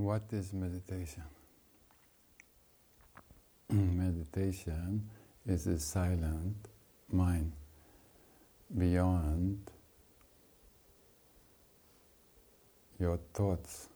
What is meditation? Meditation is a silent mind beyond your thoughts.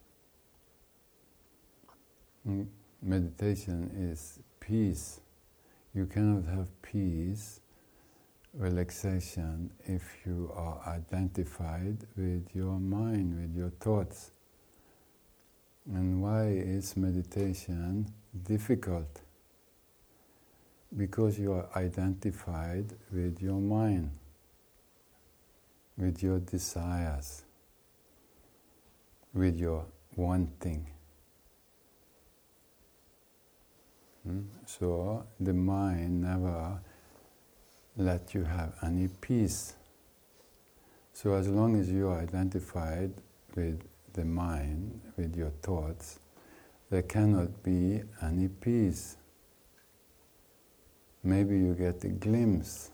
Meditation is peace. You cannot have peace, relaxation, if you are identified with your mind, with your thoughts. And why is meditation difficult? Because you are identified with your mind, with your desires, with your wanting. So the mind never let you have any peace. So as long as you are identified with the mind, with your thoughts, there cannot be any peace. Maybe you get a glimpse.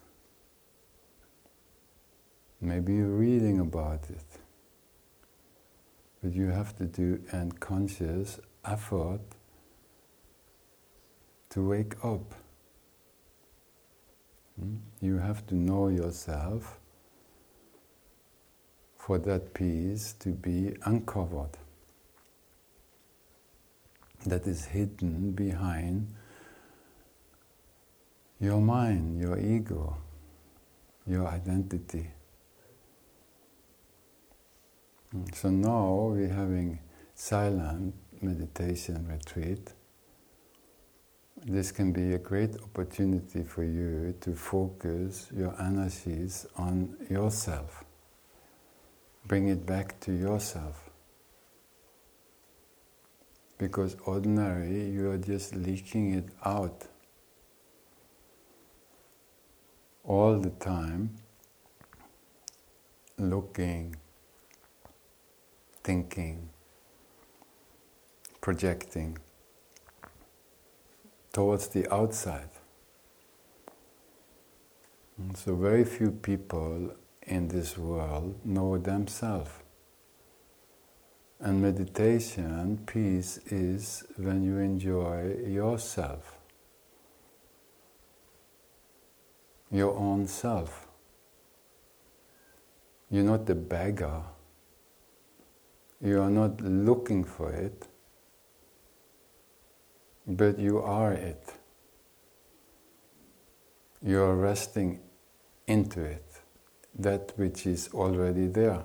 Maybe you're reading about it. But you have to do a conscious effort to wake up. You have to know yourself for that peace to be uncovered. That is hidden behind your mind, your ego, your identity. So now we're having silent meditation retreat. This can be a great opportunity for you to focus your energies on yourself. Bring it back to yourself. Because ordinarily you are just leaking it out all the time, looking, thinking, projecting towards the outside. And so very few people in this world know themselves. And meditation, peace, is when you enjoy yourself, your own self. You're not the beggar. You are not looking for it, but you are it. You are resting into it, that which is already there.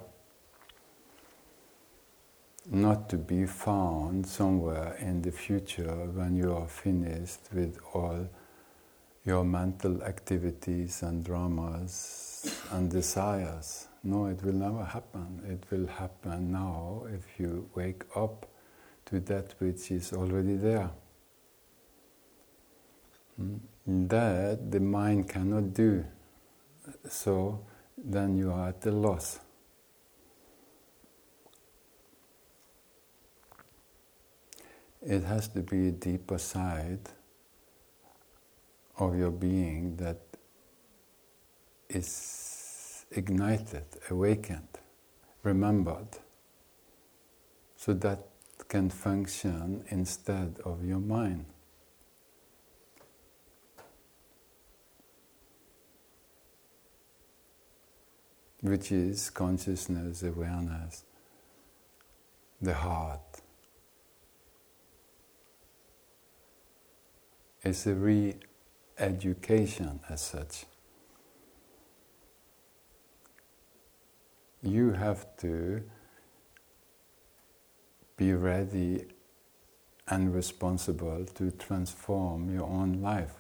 Not to be found somewhere in the future when you are finished with all your mental activities and dramas and desires. No, it will never happen. It will happen now if you wake up to that which is already there. That the mind cannot do. So then you are at a loss. It has to be a deeper side of your being that is ignited, awakened, remembered, so that can function instead of your mind. Which is consciousness, awareness, the heart. It's a re-education as such. You have to be ready and responsible to transform your own life.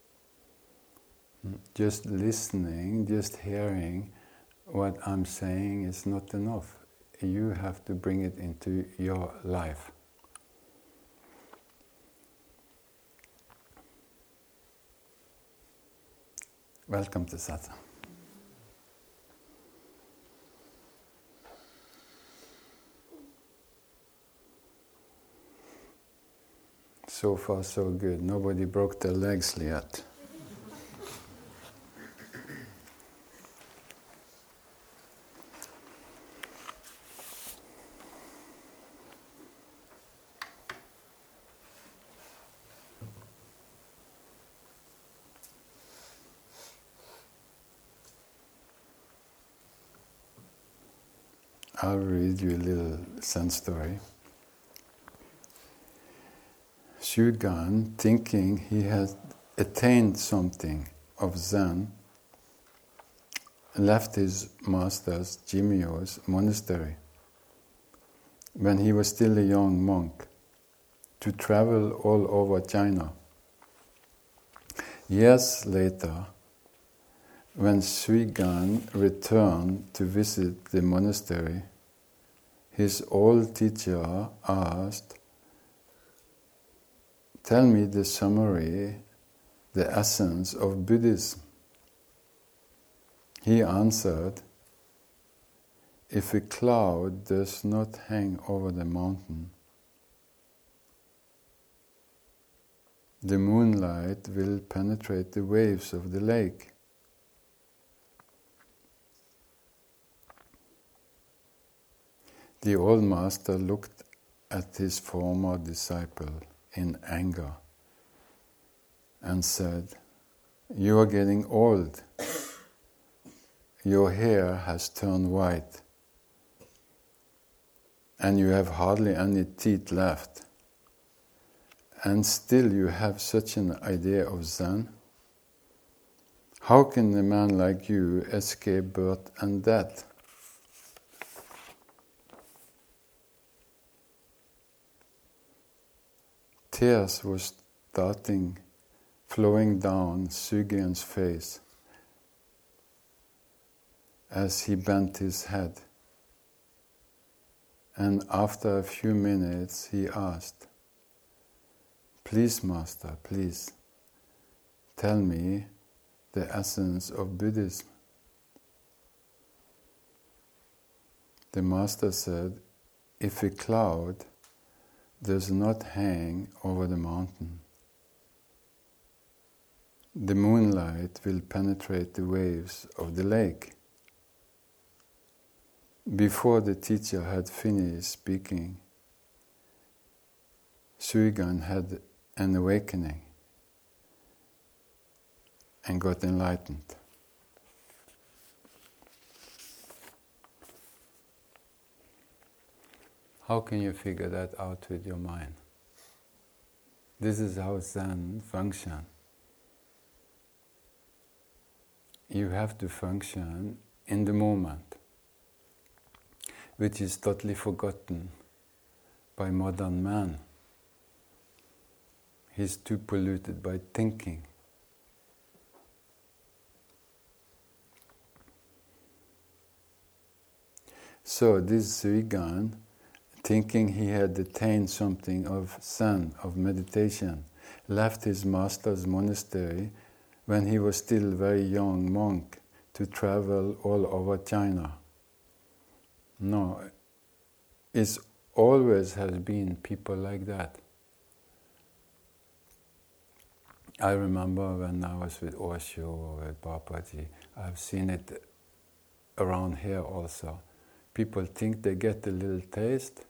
Just listening, just hearing what I'm saying is not enough. You have to bring it into your life. Welcome to Satsang. So far so good. Nobody broke their legs yet. I'll read you a little Zen story. Shugan, thinking he had attained something of Zen, left his master's Jimyo's monastery when he was still a young monk to travel all over China. Years later, when Shugan returned to visit the monastery, his old teacher asked, "Tell me the summary, the essence of Buddhism." He answered, "If a cloud does not hang over the mountain, the moonlight will penetrate the waves of the lake." The old master looked at his former disciple in anger and said, "You are getting old. Your hair has turned white, and you have hardly any teeth left. And still you have such an idea of Zen? How can a man like you escape birth and death?" Tears were flowing down Shugen's face as he bent his head. And after a few minutes he asked, "Please, Master, please, tell me the essence of Buddhism." The Master said, "If a cloud does not hang over the mountain, the moonlight will penetrate the waves of the lake." Before the teacher had finished speaking, Shugan had an awakening and got enlightened. How can you figure that out with your mind? This is how Zen functions. You have to function in the moment, which is totally forgotten by modern man. He's too polluted by thinking. So this Shugan, thinking he had attained something of Zen, of meditation, left his master's monastery when he was still a very young monk to travel all over China. No, it always has been people like that. I remember when I was with Osho or with Babaji, I've seen it around here also. People think they get a little taste,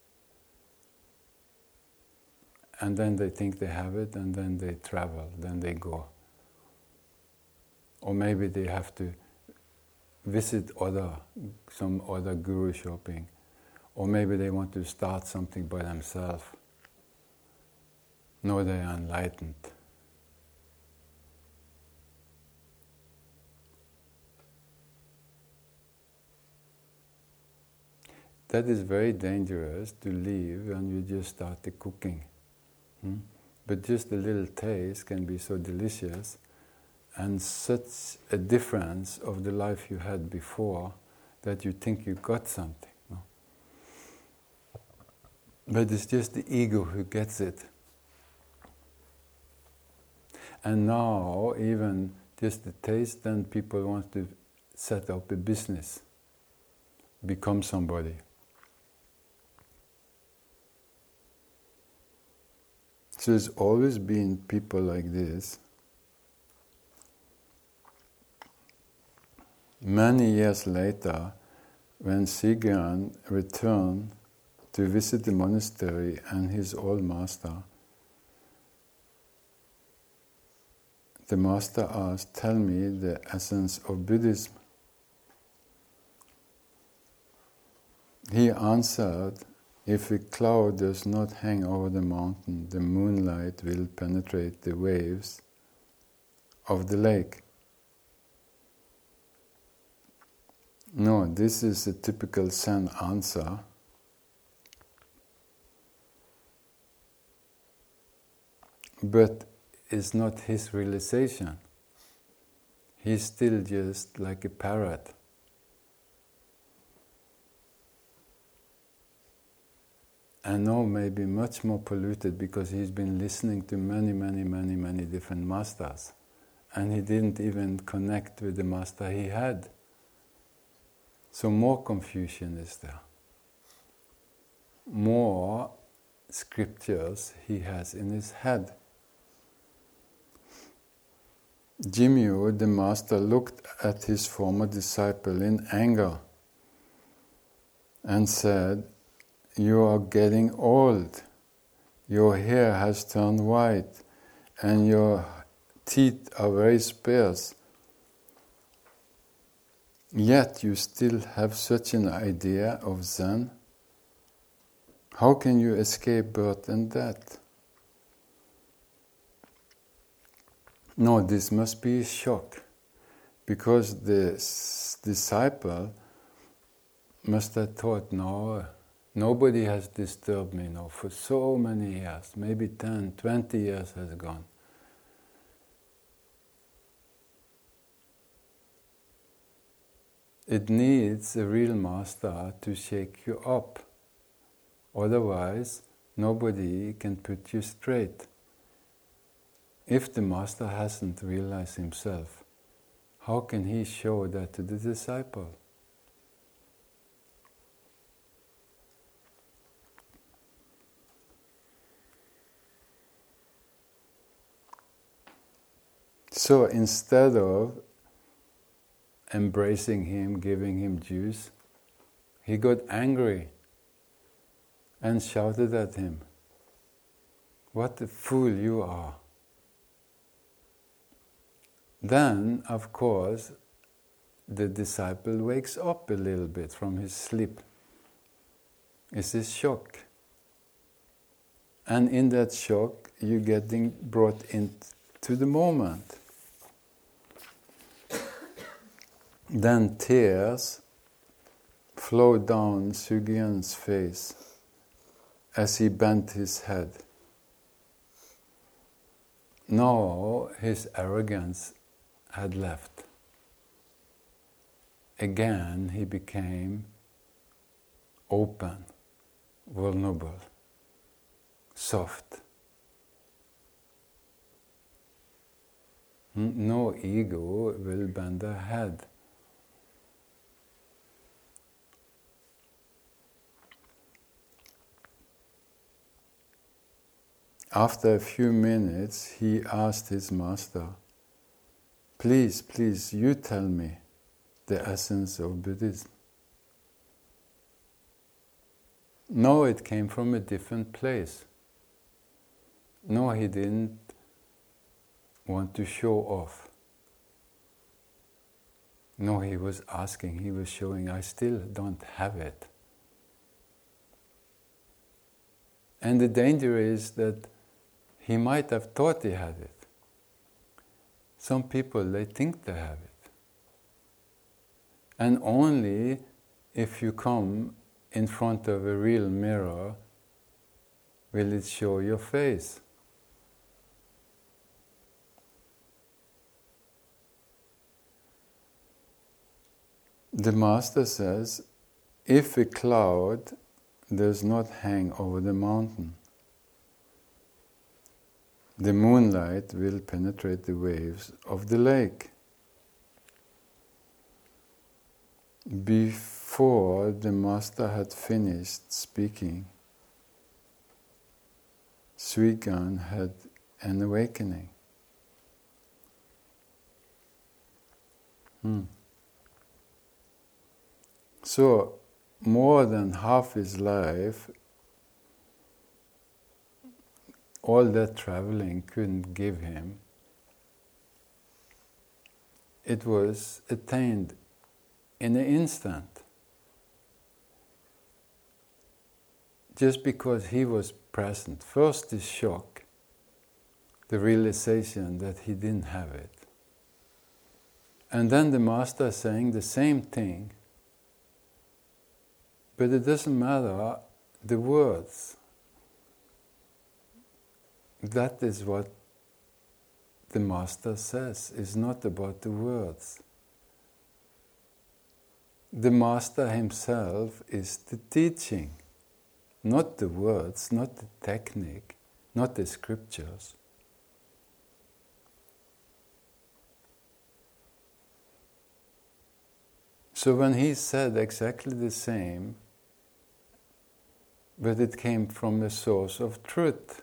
and then they think they have it, and then they travel, then they go. Or maybe they have to visit some other guru shopping, or maybe they want to start something by themselves. No, they are enlightened. That is very dangerous to leave when you just start the cooking. But just a little taste can be so delicious, and such a difference of the life you had before that you think you got something. No? But it's just the ego who gets it. And now, even just the taste, then people want to set up a business, become somebody. So there's always been people like this. Many years later, when Shugen returned to visit the monastery and his old master, the master asked, "Tell me the essence of Buddhism." He answered, if a cloud does not hang over the mountain, the moonlight will penetrate the waves of the lake. No, this is a typical Zen answer. But it's not his realization. He's still just like a parrot. And now maybe much more polluted because he's been listening to many different masters. And he didn't even connect with the master he had. So more confusion is there. More scriptures he has in his head. Jimyo, the master, looked at his former disciple in anger and said, "You are getting old. Your hair has turned white and your teeth are very sparse. Yet you still have such an idea of Zen. How can you escape birth and death?" No, this must be a shock, because the disciple must have thought, no, nobody has disturbed me now for so many years, maybe 10, 20 years has gone. It needs a real master to shake you up. Otherwise, nobody can put you straight. If the master hasn't realized himself, how can he show that to the disciple? So instead of embracing him, giving him juice, he got angry and shouted at him, "What a fool you are." Then, of course, the disciple wakes up a little bit from his sleep. It's a shock. And in that shock, you're getting brought into the moment. Then tears flow down Sugyen's face as he bent his head. Now his arrogance had left. Again he became open, vulnerable, soft. No ego will bend a head. After a few minutes, he asked his master, please, you tell me the essence of Buddhism." No, it came from a different place. No, he didn't want to show off. No, he was asking, he was showing, I still don't have it. And the danger is that he might have thought he had it. Some people, they think they have it. And only if you come in front of a real mirror will it show your face. The Master says, if a cloud does not hang over the mountain, the moonlight will penetrate the waves of the lake. Before the Master had finished speaking, Sugyen had an awakening. So, more than half his life, all that traveling couldn't give him. It was attained in an instant. just because he was present. First the shock, the realization that he didn't have it. And then the master saying the same thing, but it doesn't matter the words. That is what the master says. It's not about the words. The master himself is the teaching, not the words, not the technique, not the scriptures. So when he said exactly the same, but it came from the source of truth,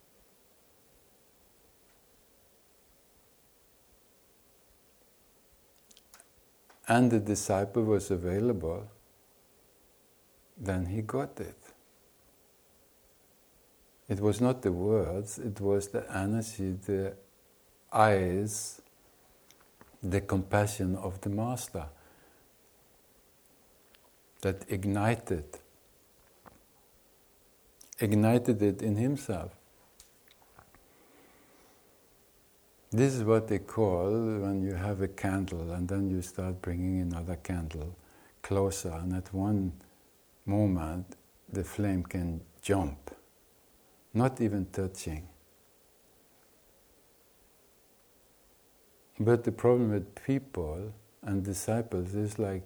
and the disciple was available, then he got it. It was not the words, it was the energy, the eyes, the compassion of the master that ignited it in himself. This is what they call when you have a candle and then you start bringing another candle closer, and at one moment the flame can jump, not even touching. But the problem with people and disciples is like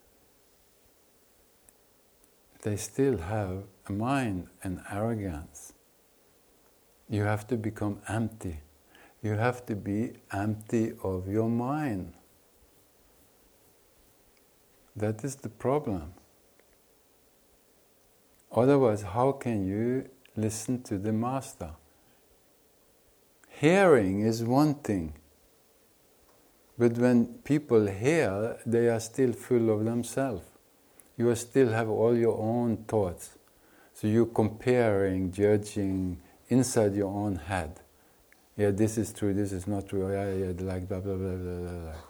they still have a mind and arrogance. You have to become empty. You have to be empty of your mind. That is the problem. Otherwise, how can you listen to the master? Hearing is one thing. But when people hear, they are still full of themselves. You still have all your own thoughts. So you're comparing, judging inside your own head. Yeah, this is true, this is not true, yeah, like blah, blah, blah, blah, blah, blah.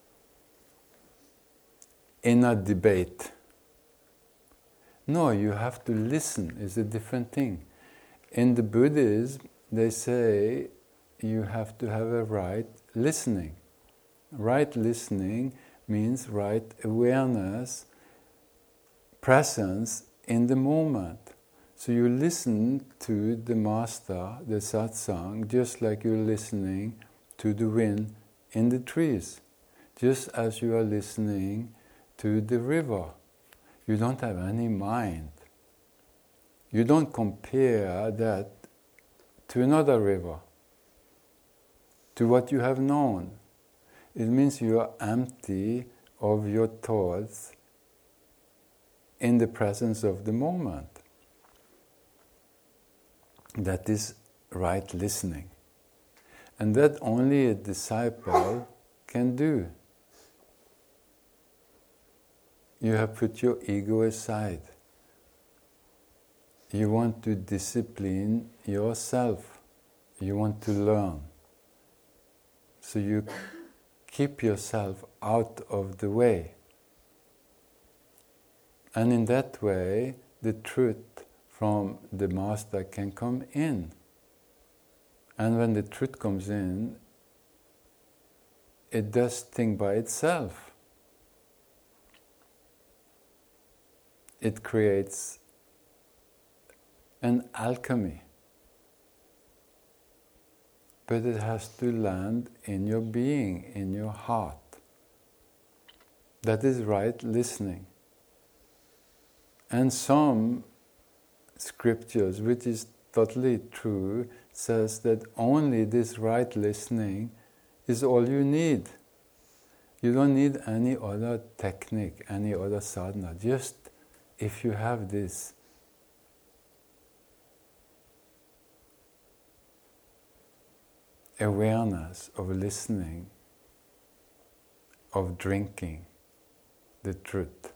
In a debate. No, you have to listen, it's a different thing. In the Buddhism, they say you have to have a right listening. Right listening means right awareness, presence in the moment. So you listen to the master, the satsang, just like you're listening to the wind in the trees, just as you are listening to the river. You don't have any mind. You don't compare that to another river, to what you have known. It means you are empty of your thoughts in the presence of the moment. That is right listening. And that only a disciple can do. You have put your ego aside. You want to discipline yourself. You want to learn. So you keep yourself out of the way. And in that way, the truth from the master can come in. And when the truth comes in, it does things by itself. It creates an alchemy. But it has to land in your being, in your heart. That is right listening. And some scriptures, which is totally true, says that only this right listening is all you need. You don't need any other technique, any other sadhana. Just if you have this awareness of listening, of drinking the truth,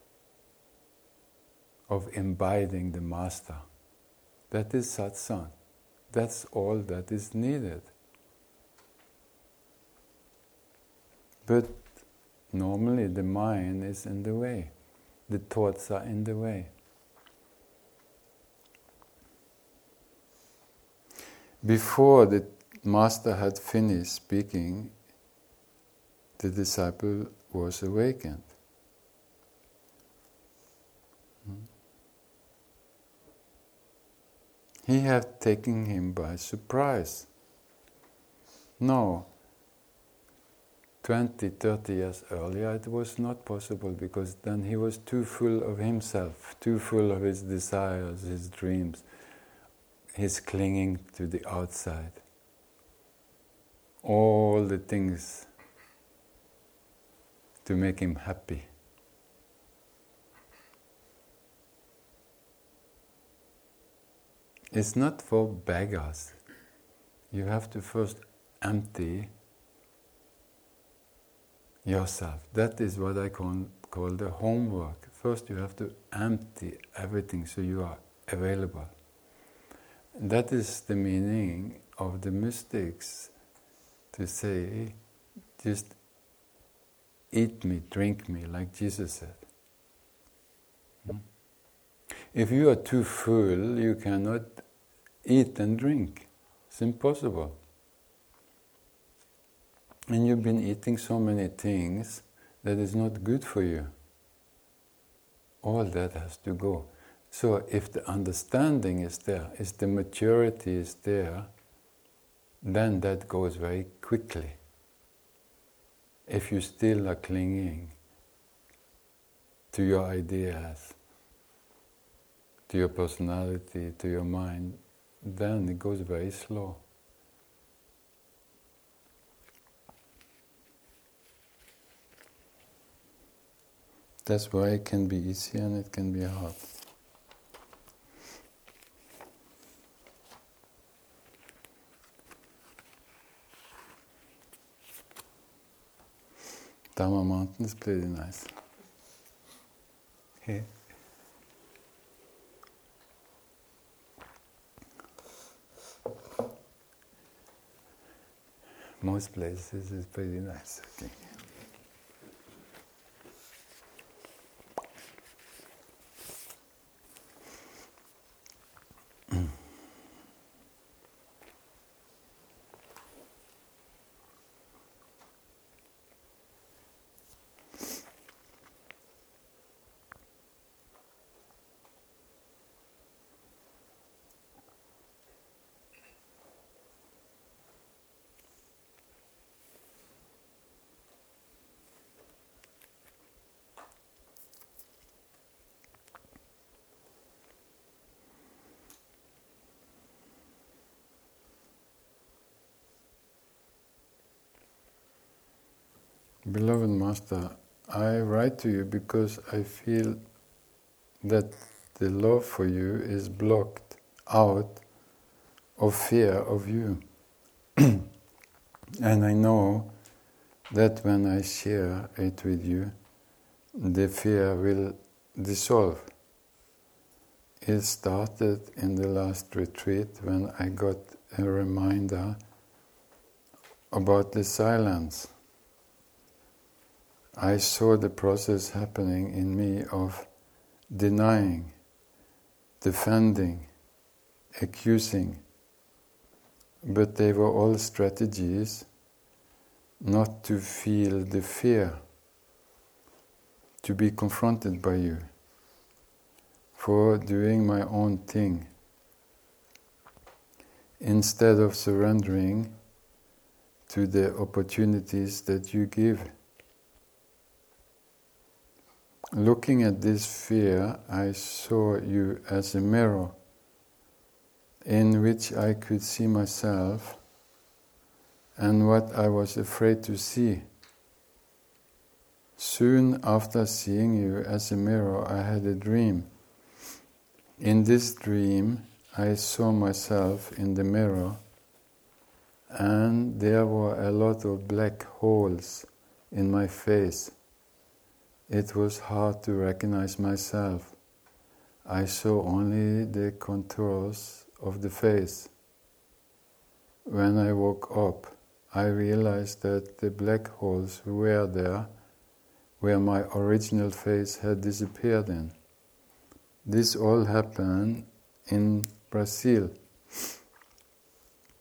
of imbibing the master, that is satsang. That's all that is needed. But normally the mind is in the way. The thoughts are in the way. Before the master had finished speaking, the disciple was awakened. He had taken him by surprise. No, 20, 30 years earlier it was not possible, because then he was too full of himself, too full of his desires, his dreams, his clinging to the outside. All the things to make him happy. It's not for beggars. You have to first empty yourself. That is what I call the homework. First you have to empty everything so you are available. That is the meaning of the mystics, to say, just eat me, drink me, like Jesus said. If you are too full, you cannot eat and drink. It's impossible. And you've been eating so many things that is not good for you. All that has to go. So if the understanding is there, if the maturity is there, then that goes very quickly. If you still are clinging to your ideas, to your personality, to your mind, then it goes very slow. That's why it can be easy and it can be hard. Dharma Mountain is pretty nice. Okay. Most places is pretty nice. Okay. Beloved Master, I write to you because I feel that the love for you is blocked out of fear of you. And I know that when I share it with you, the fear will dissolve. It started in the last retreat when I got a reminder about the silence. I saw the process happening in me of denying, defending, accusing, but they were all strategies not to feel the fear, to be confronted by you, for doing my own thing, instead of surrendering to the opportunities that you give. Looking at this fear, I saw you as a mirror in which I could see myself and what I was afraid to see. Soon after seeing you as a mirror, I had a dream. In this dream, I saw myself in the mirror, and there were a lot of black holes in my face. It was hard to recognize myself. I saw only the contours of the face. When I woke up, I realized that the black holes were there, where my original face had disappeared in. This all happened in Brazil.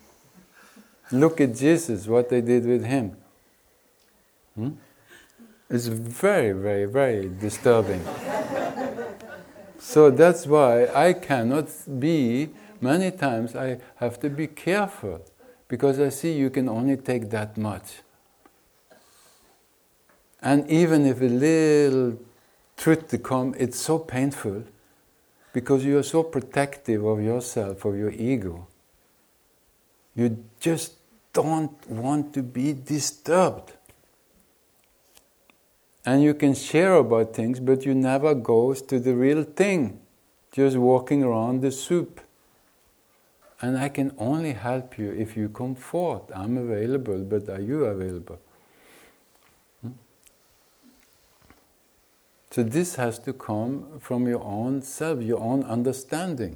Look at Jesus, what they did with him. It's very, very, very disturbing. So that's why I cannot be, many times I have to be careful, because I see you can only take that much. And even if a little truth to come, it's so painful, because you are so protective of yourself, of your ego. You just don't want to be disturbed. And you can share about things, but you never go to the real thing, just walking around the soup. And I can only help you if you come forth. I'm available, but are you available? So this has to come from your own self, your own understanding.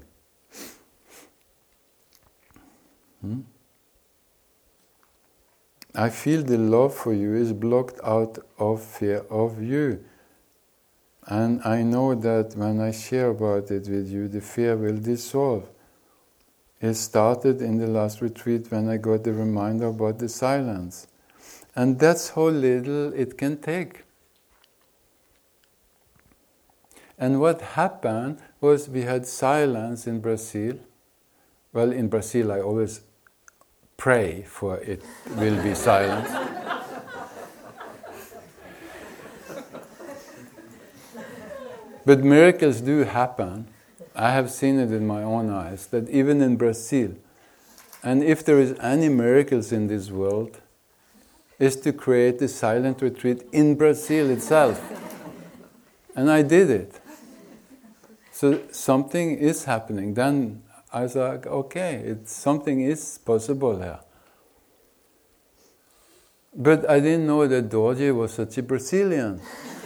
I feel the love for you is blocked out of fear of you. And I know that when I share about it with you, the fear will dissolve. It started in the last retreat when I got the reminder about the silence. And that's how little it can take. And what happened was we had silence in Brazil. Well, in Brazil I always pray for it will be silence. But miracles do happen. I have seen it in my own eyes, that even in Brazil, and if there is any miracles in this world, is to create a silent retreat in Brazil itself. And I did it. So something is happening. Then I was like, okay, something is possible here. But I didn't know that Dorje was such a Brazilian.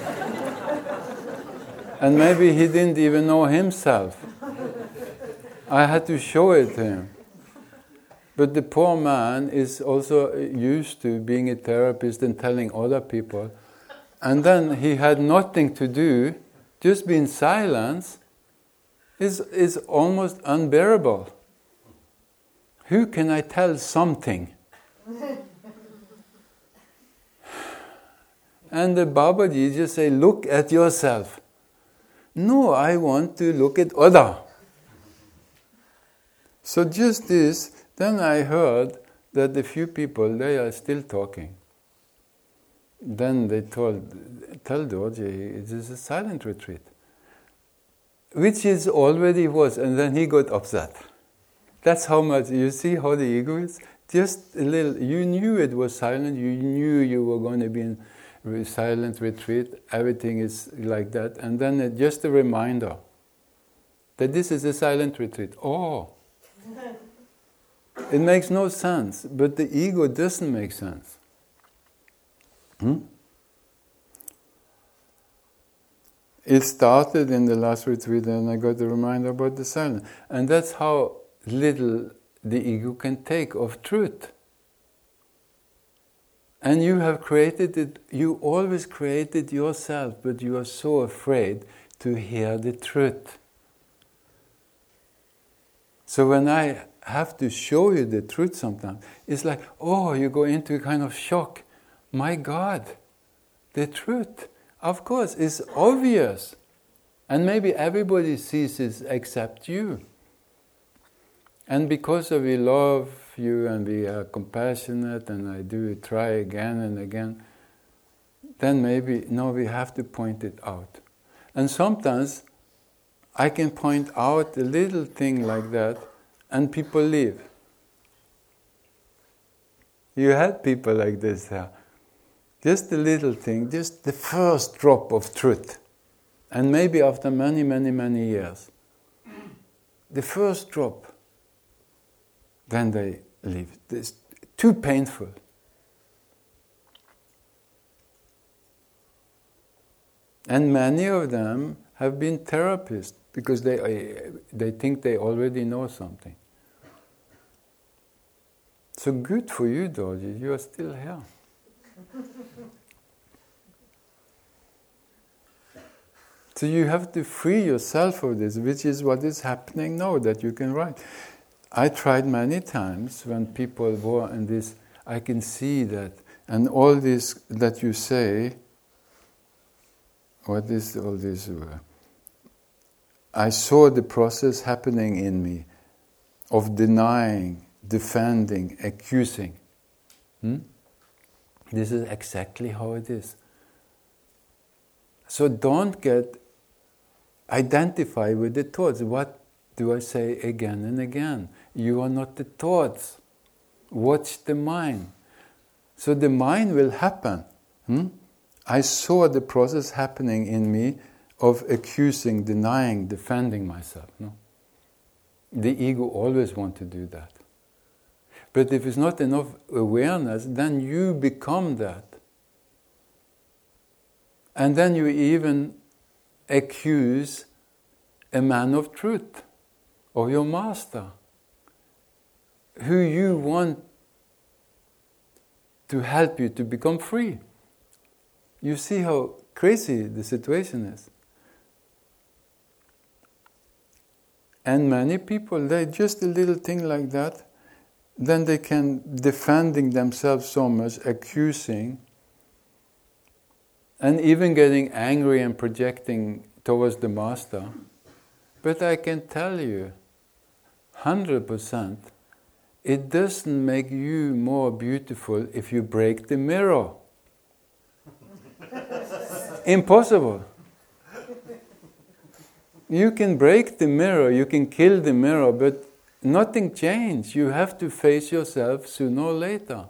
And maybe he didn't even know himself. I had to show it to him. But the poor man is also used to being a therapist and telling other people. And then he had nothing to do, just be in silence. Is almost unbearable. Who can I tell something? And the Babaji just say, look at yourself. No, I want to look at other. So just this, then I heard that a few people, they are still talking. Then they tell Dorje, it is a silent retreat. Which is already was, and then he got upset. That's how much, you see how the ego is? Just a little, you knew it was silent, you knew you were going to be in a silent retreat, everything is like that, and then just a reminder that this is a silent retreat. Oh! It makes no sense, but the ego doesn't make sense. It started in the last retreat and I got the reminder about the silence. And that's how little the ego can take of truth. And you have created it, you always created yourself, but you are so afraid to hear the truth. So when I have to show you the truth sometimes, it's like, oh, you go into a kind of shock. My God, the truth. Of course, it's obvious. And maybe everybody sees it except you. And because we love you and we are compassionate and I do try again and again, then maybe, no, we have to point it out. And sometimes I can point out a little thing like that and people leave. You had people like this here. Just a little thing, just the first drop of truth. And maybe after many, many, many years, the first drop, then they leave. It's too painful. And many of them have been therapists because they think they already know something. So good for you, Dorje, you are still here. So you have to free yourself of this, which is what is happening now, that you can write. I tried many times when people were in this, I can see that, and all this that you say, what is all this? I saw the process happening in me of denying, defending, accusing. This is exactly how it is. So don't identify with the thoughts. What do I say again and again? You are not the thoughts. Watch the mind. So the mind will happen. I saw the process happening in me of accusing, denying, defending myself. No? The ego always wants to do that. But if it's not enough awareness, then you become that. And then you even accuse a man of truth, or your master, who you want to help you to become free. You see how crazy the situation is. And many people, they just a little thing like that, then they can defending themselves so much, accusing, and even getting angry and projecting towards the master. But I can tell you, 100%, it doesn't make you more beautiful if you break the mirror. Impossible. You can break the mirror, you can kill the mirror, but nothing changes. You have to face yourself sooner or later.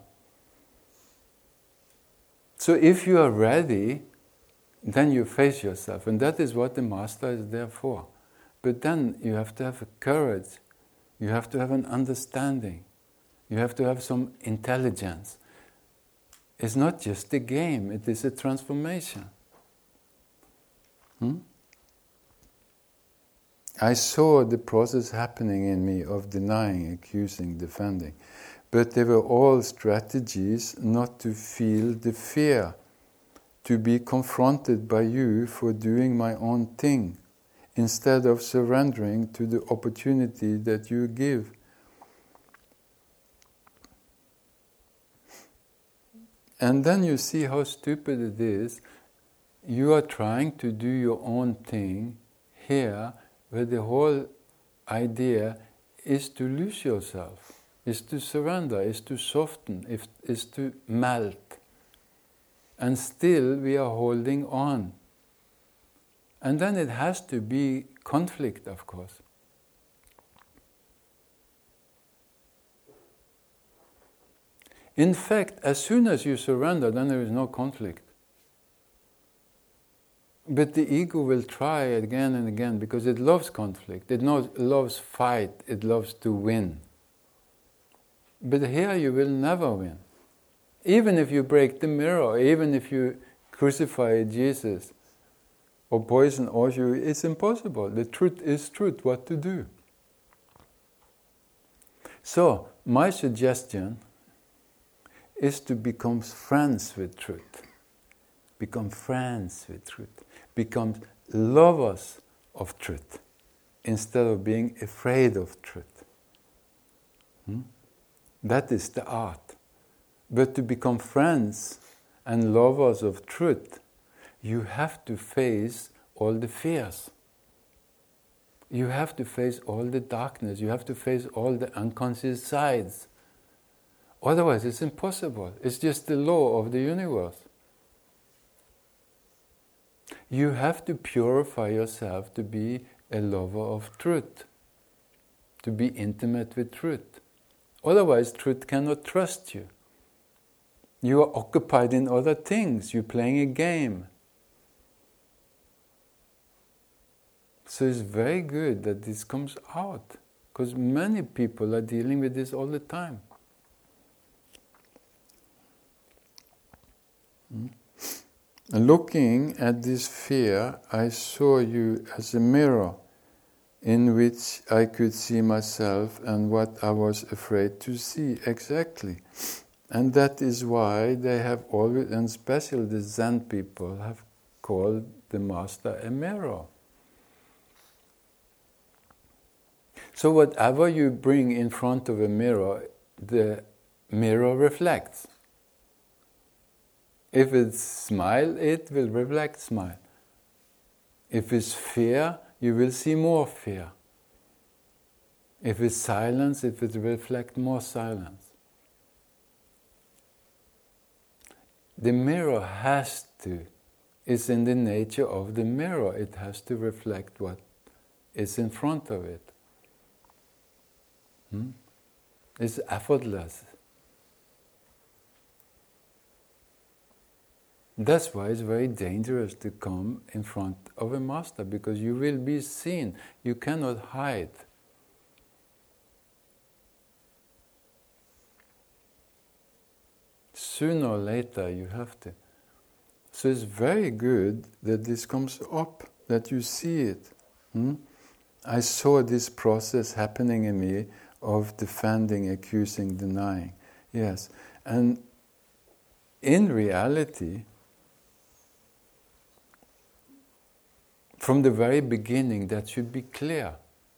So if you are ready, then you face yourself. And that is what the master is there for. But then you have to have a courage. You have to have an understanding. You have to have some intelligence. It's not just a game, it is a transformation. I saw the process happening in me of denying, accusing, defending. But they were all strategies not to feel the fear, to be confronted by you for doing my own thing, instead of surrendering to the opportunity that you give. And then you see how stupid it is. You are trying to do your own thing here, where the whole idea is to lose yourself, is to surrender, is to soften, is to melt. And still we are holding on. And then it has to be conflict, of course. In fact, as soon as you surrender, then there is no conflict. But the ego will try again and again because it loves conflict. It loves fight. It loves to win. But here you will never win. Even if you break the mirror, even if you crucify Jesus or poison Osho, it's impossible. The truth is truth. What to do? So, my suggestion is to become friends with truth. Become friends with truth. Become lovers of truth instead of being afraid of truth. That is the art. But to become friends and lovers of truth, you have to face all the fears. You have to face all the darkness. You have to face all the unconscious sides. Otherwise, it's impossible. It's just the law of the universe. You have to purify yourself to be a lover of truth, to be intimate with truth. Otherwise, truth cannot trust you. You are occupied in other things. You're playing a game. So it's very good that this comes out, because many people are dealing with this all the time. Looking at this fear, I saw you as a mirror in which I could see myself and what I was afraid to see exactly. And that is why they have always, and especially the Zen people, have called the Master a mirror. So whatever you bring in front of a mirror, the mirror reflects. If it's smile, it will reflect smile. If it's fear, you will see more fear. If it's silence, it will reflect more silence. The mirror has to, it's in the nature of the mirror, it has to reflect what is in front of it. It's effortless. That's why it's very dangerous to come in front of a master, because you will be seen. You cannot hide. Sooner or later you have to. So it's very good that this comes up, that you see it. I saw this process happening in me of defending, accusing, denying. Yes. And in reality, from the very beginning, that should be clear.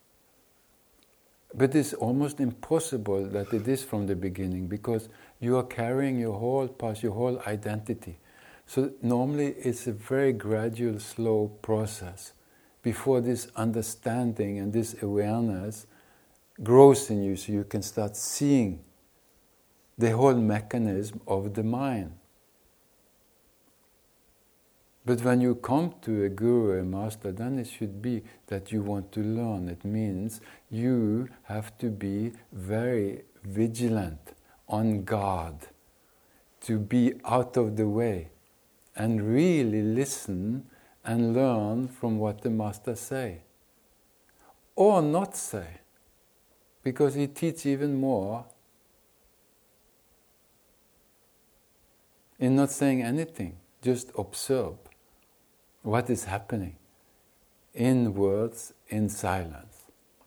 But it's almost impossible that it is from the beginning, because you are carrying your whole past, your whole identity. So normally it's a very gradual, slow process before this understanding and this awareness grows in you, so you can start seeing the whole mechanism of the mind. But when you come to a guru, a master, then it should be that you want to learn. It means you have to be very vigilant, on guard, to be out of the way and really listen and learn from what the master say. Or not say, because he teaches even more in not saying anything, just observe what is happening in words, in silence,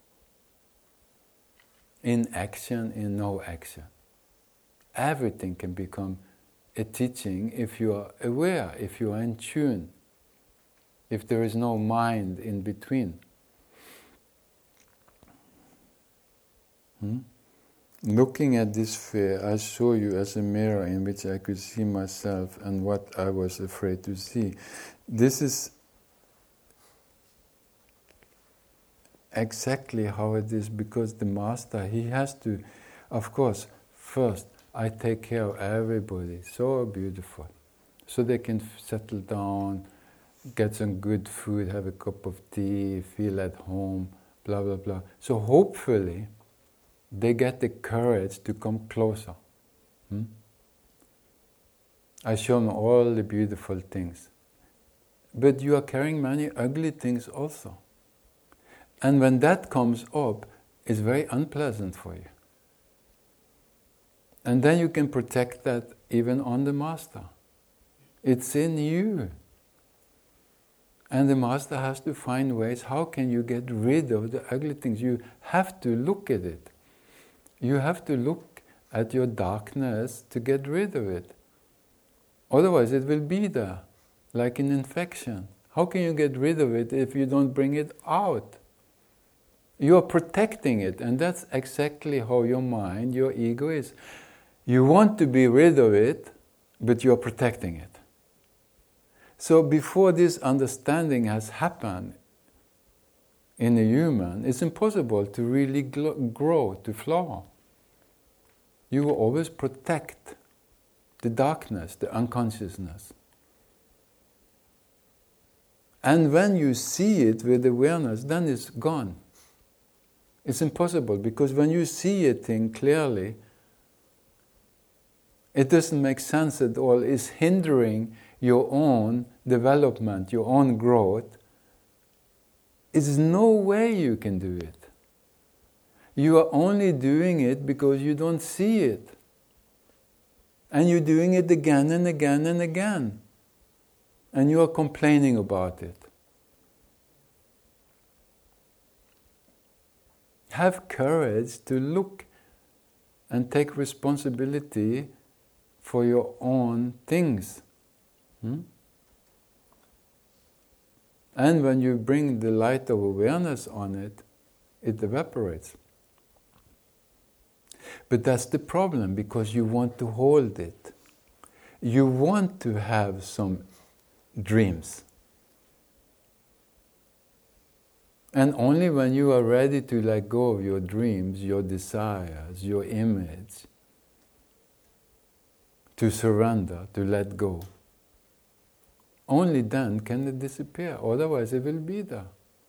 in action, in no action. Everything can become a teaching if you are aware, if you are in tune, if there is no mind in between. Looking at this sphere, I saw you as a mirror in which I could see myself and what I was afraid to see. This is exactly how it is, because the master, he has to, of course, first, I take care of everybody, so beautiful, so they can settle down, get some good food, have a cup of tea, feel at home, blah, blah, blah. So hopefully, they get the courage to come closer. I show them all the beautiful things. But you are carrying many ugly things also. And when that comes up, it's very unpleasant for you. And then you can protect that even on the master. It's in you. And the master has to find ways, how can you get rid of the ugly things? You have to look at it. You have to look at your darkness to get rid of it. Otherwise it will be there, like an infection. How can you get rid of it if you don't bring it out? You are protecting it, and that's exactly how your mind, your ego is. You want to be rid of it, but you are protecting it. So before this understanding has happened in a human, it's impossible to really grow, to flower. You will always protect the darkness, the unconsciousness. And when you see it with awareness, then it's gone. It's impossible, because when you see a thing clearly, it doesn't make sense at all. It's hindering your own development, your own growth. There's no way you can do it. You are only doing it because you don't see it. And you're doing it again and again and again. And you are complaining about it. Have courage to look and take responsibility for your own things. And when you bring the light of awareness on it, it evaporates. But that's the problem, because you want to hold it. You want to have some dreams. And only when you are ready to let go of your dreams, your desires, your image, to surrender, to let go, only then can it disappear. Otherwise it will be there.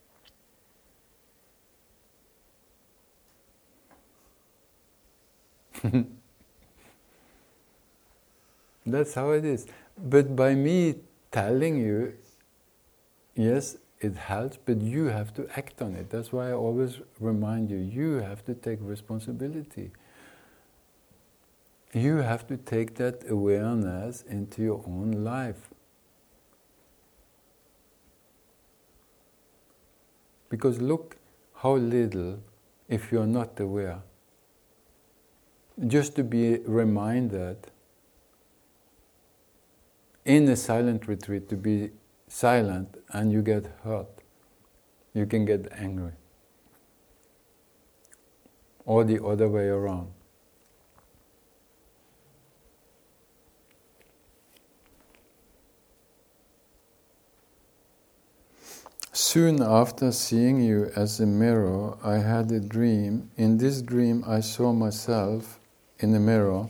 That's how it is. But by me telling you, yes, it helps, but you have to act on it. That's why I always remind you, you have to take responsibility. You have to take that awareness into your own life. Because look how little, if you're not aware, just to be reminded in a silent retreat, to be silent and you get hurt, you can get angry. Or the other way around. Soon after seeing you as a mirror, I had a dream. In this dream, I saw myself in a mirror.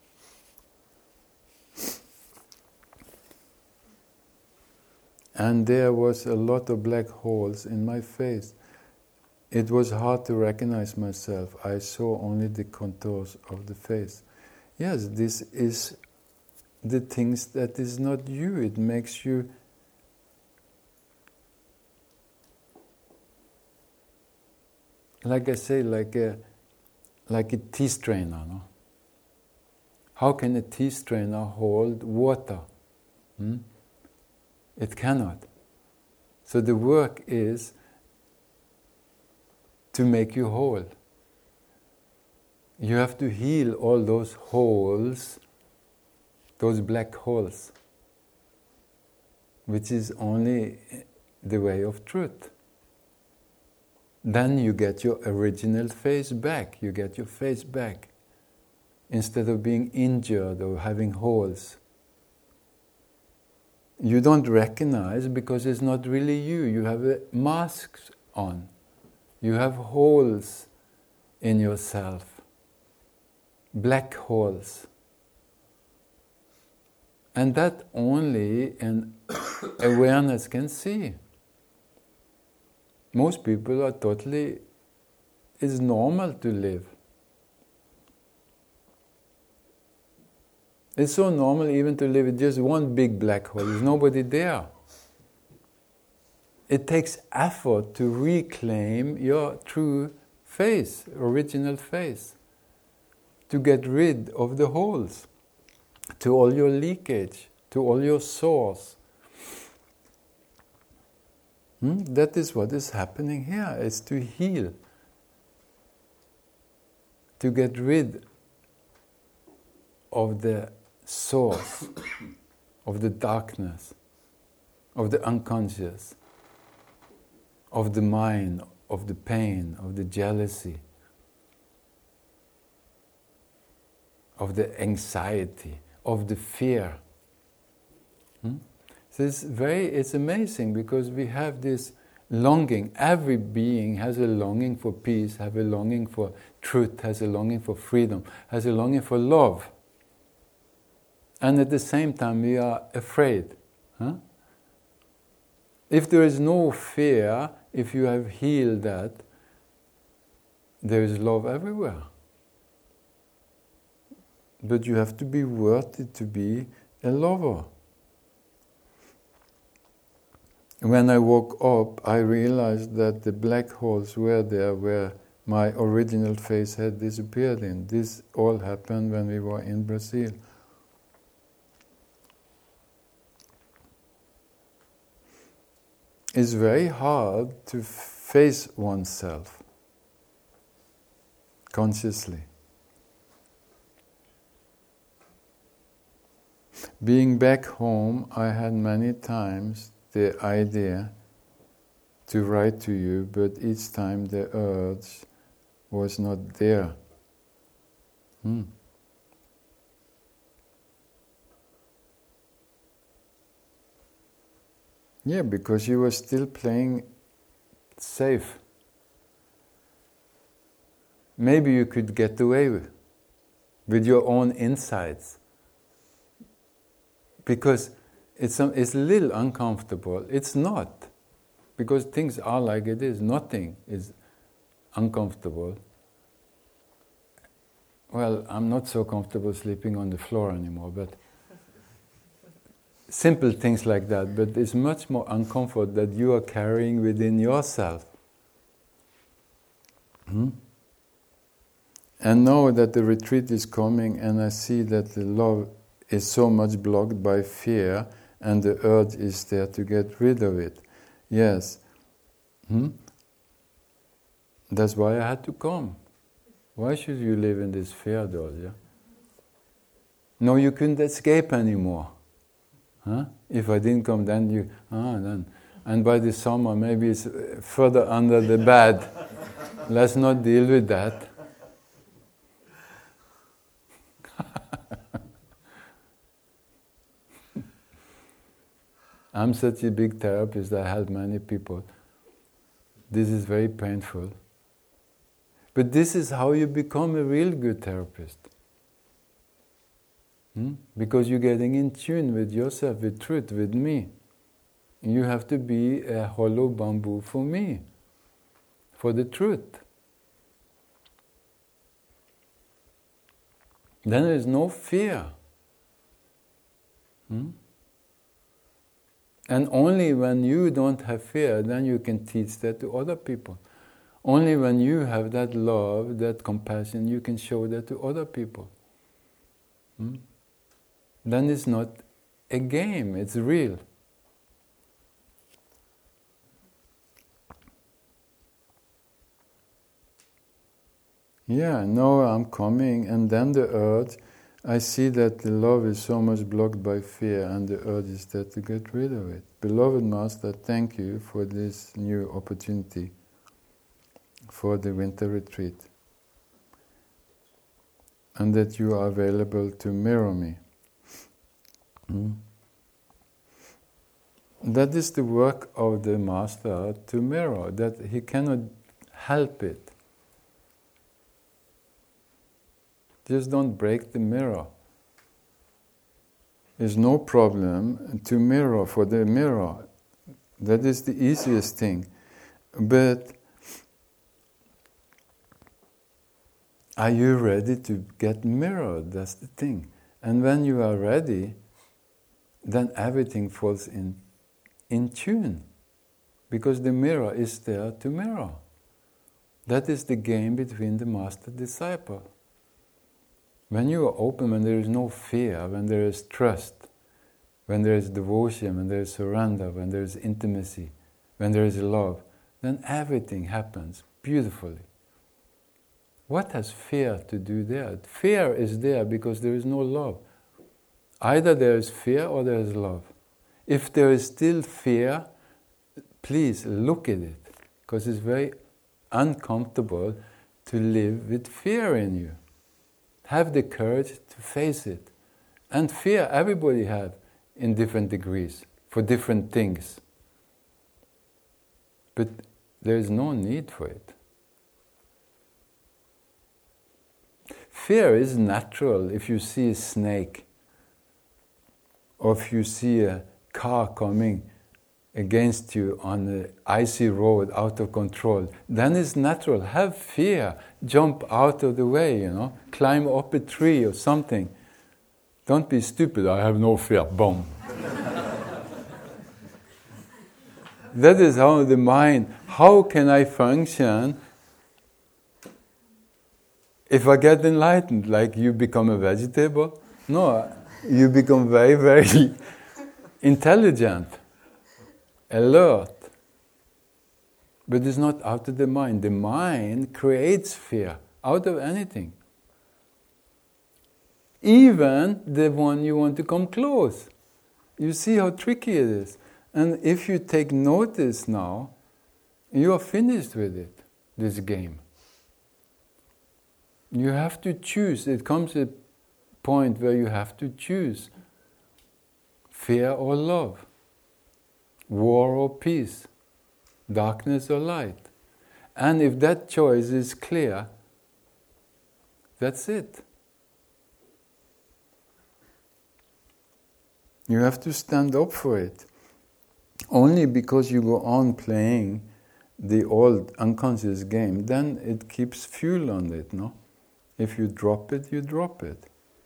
And there was a lot of black holes in my face. It was hard to recognize myself. I saw only the contours of the face. Yes, this is the things that is not you. It makes you like I say, like a tea strainer. No? How can a tea strainer hold water? It cannot. So the work is to make you whole. You have to heal all those holes, those black holes, which is only the way of truth. Then you get your original face back. You get your face back instead of being injured or having holes. You don't recognize because it's not really you. You have a mask on. You have holes in yourself. Black holes. And that only an awareness can see. Most people are totally, it's normal to live. It's so normal even to live with just one big black hole. There's nobody there. It takes effort to reclaim your true face, original face, to get rid of the holes, to all your leakage, to all your sores. That is what is happening here. It's to heal, to get rid of the source, of the darkness, of the unconscious, of the mind, of the pain, of the jealousy, of the anxiety, of the fear. So it's amazing because we have this longing. Every being has a longing for peace, has a longing for truth, has a longing for freedom, has a longing for love. And at the same time we are afraid. If there is no fear, if you have healed that, there is love everywhere. But you have to be worthy to be a lover. When I woke up, I realized that the black holes were there where my original face had disappeared in. This all happened when we were in Brazil. It's very hard to face oneself consciously. Being back home, I had many times the idea to write to you, but each time the urge was not there. Yeah, because you were still playing safe. Maybe you could get away with your own insights. Because it's a little uncomfortable. It's not. Because things are like it is. Nothing is uncomfortable. Well, I'm not so comfortable sleeping on the floor anymore, but simple things like that. But it's much more uncomfort that you are carrying within yourself. And know that the retreat is coming, and I see that the love is so much blocked by fear, and the urge is there to get rid of it. Yes. That's why I had to come. Why should you live in this fear, Dolja? No, you couldn't escape anymore. If I didn't come, then you... then. And by the summer, maybe it's further under the bed. Let's not deal with that. I'm such a big therapist, I help many people. This is very painful. But this is how you become a real good therapist. Because you're getting in tune with yourself, with truth, with me. You have to be a hollow bamboo for me, for the truth. Then there is no fear. And only when you don't have fear, then you can teach that to other people. Only when you have that love, that compassion, you can show that to other people. Then it's not a game, it's real. Yeah, no, I'm coming, and then the urge, I see that the love is so much blocked by fear, and the urge is there to get rid of it. Beloved Master, thank you for this new opportunity for the winter retreat, and that you are available to mirror me. That is the work of the Master, to mirror, that he cannot help it. Just don't break the mirror. There's no problem to mirror for the mirror. That is the easiest thing. But are you ready to get mirrored? That's the thing. And when you are ready, then everything falls in tune. Because the mirror is there to mirror. That is the game between the master-disciple. When you are open, when there is no fear, when there is trust, when there is devotion, when there is surrender, when there is intimacy, when there is love, then everything happens beautifully. What has fear to do there? Fear is there because there is no love. Either there is fear or there is love. If there is still fear, please look at it, because it's very uncomfortable to live with fear in you. Have the courage to face it. And fear, everybody have in different degrees, for different things. But there is no need for it. Fear is natural. If you see a snake, or if you see a car coming against you on the icy road out of control, then it's natural. Have fear. Jump out of the way, Climb up a tree or something. Don't be stupid. I have no fear. Boom. That is how the mind, how can I function if I get enlightened? Like you become a vegetable? No, you become very, very intelligent. Alert. But it's not out of the mind. The mind creates fear out of anything. Even the one you want to come close. You see how tricky it is. And if you take notice now, You are finished with it, this game. You have to choose. It comes a point where you have to choose fear or love, war or peace, darkness or light. And if that choice is clear, that's it. You have to stand up for it. Only because you go on playing the old unconscious game, then it keeps fuel on it, no? If you drop it, you drop it.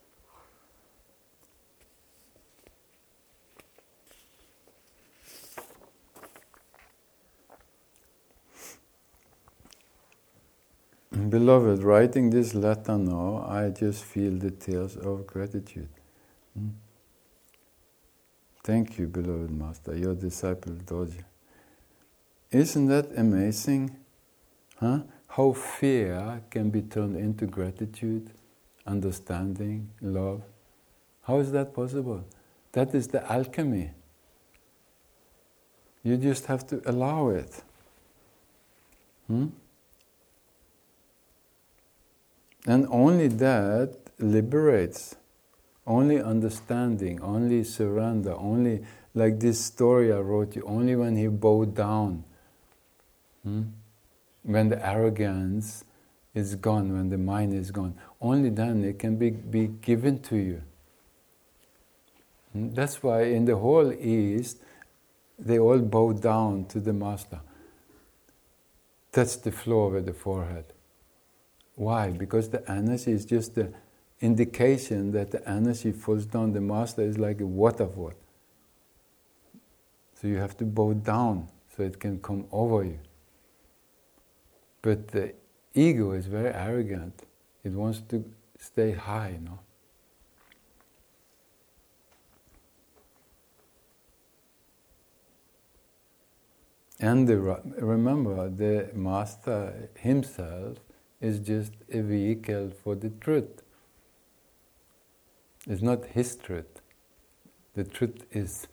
Beloved, writing this letter now, I just feel the tears of gratitude. Thank you, beloved Master, your disciple Dorje. Isn't that amazing? Huh? How fear can be turned into gratitude, understanding, love. How is that possible? That is the alchemy. You just have to allow it. And only that liberates. Only understanding, only surrender, only like this story I wrote you, only when he bowed down. When the arrogance is gone, when the mind is gone, only then it can be given to you. That's why in the whole East, they all bow down to the Master. Touch the floor with the forehead. Why? Because the energy is just the indication that the energy falls down. The Master is like a waterfall. So you have to bow down so it can come over you. But the ego is very arrogant. It wants to stay high, no? And remember, the Master himself is just a vehicle for the truth. It's not his truth. The truth is.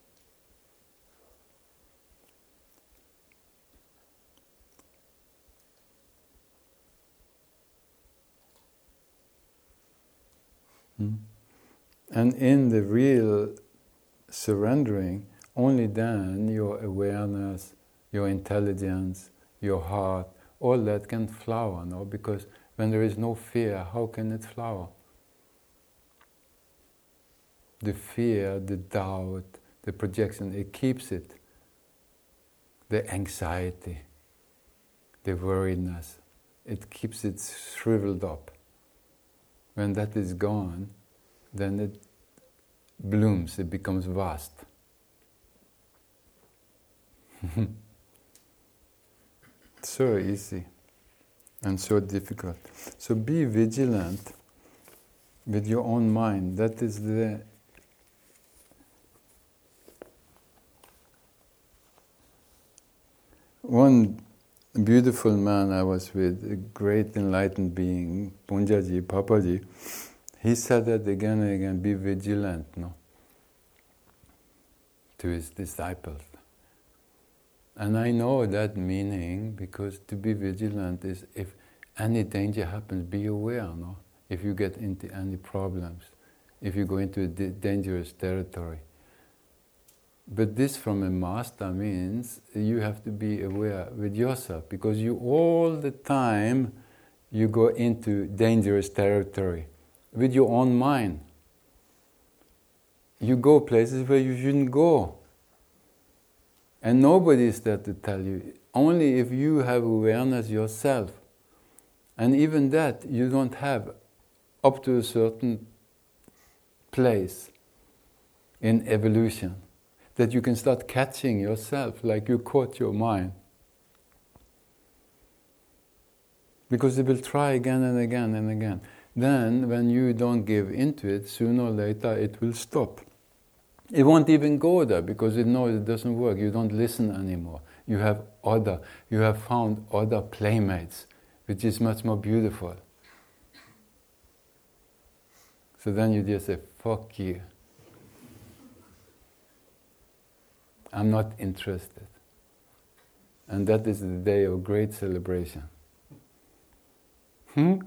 And in the real surrendering, only then your awareness, your intelligence, your heart, all that can flower, no? Because when there is no fear, how can it flower? The fear, the doubt, the projection, it keeps it. The anxiety, the worriedness, it keeps it shriveled up. When that is gone, then it blooms, it becomes vast. So easy and so difficult. So be vigilant with your own mind. That is the one beautiful man I was with, a great enlightened being, Punjaji, Papaji. He said that again and again, be vigilant, no? To his disciples. And I know that meaning, because to be vigilant is if any danger happens, be aware, no? If you get into any problems, if you go into a dangerous territory. But this from a master means you have to be aware with yourself, because you all the time you go into dangerous territory with your own mind. You go places where you shouldn't go. And nobody is there to tell you. Only if you have awareness yourself. And even that you don't have up to a certain place in evolution. That you can start catching yourself like you caught your mind. Because it will try again and again and again. Then, when you don't give into it, sooner or later it will stop. It won't even go there because it knows it doesn't work. You don't listen anymore. You have found other playmates, which is much more beautiful. So then you just say, fuck you. I'm not interested. And that is the day of great celebration. Hmm?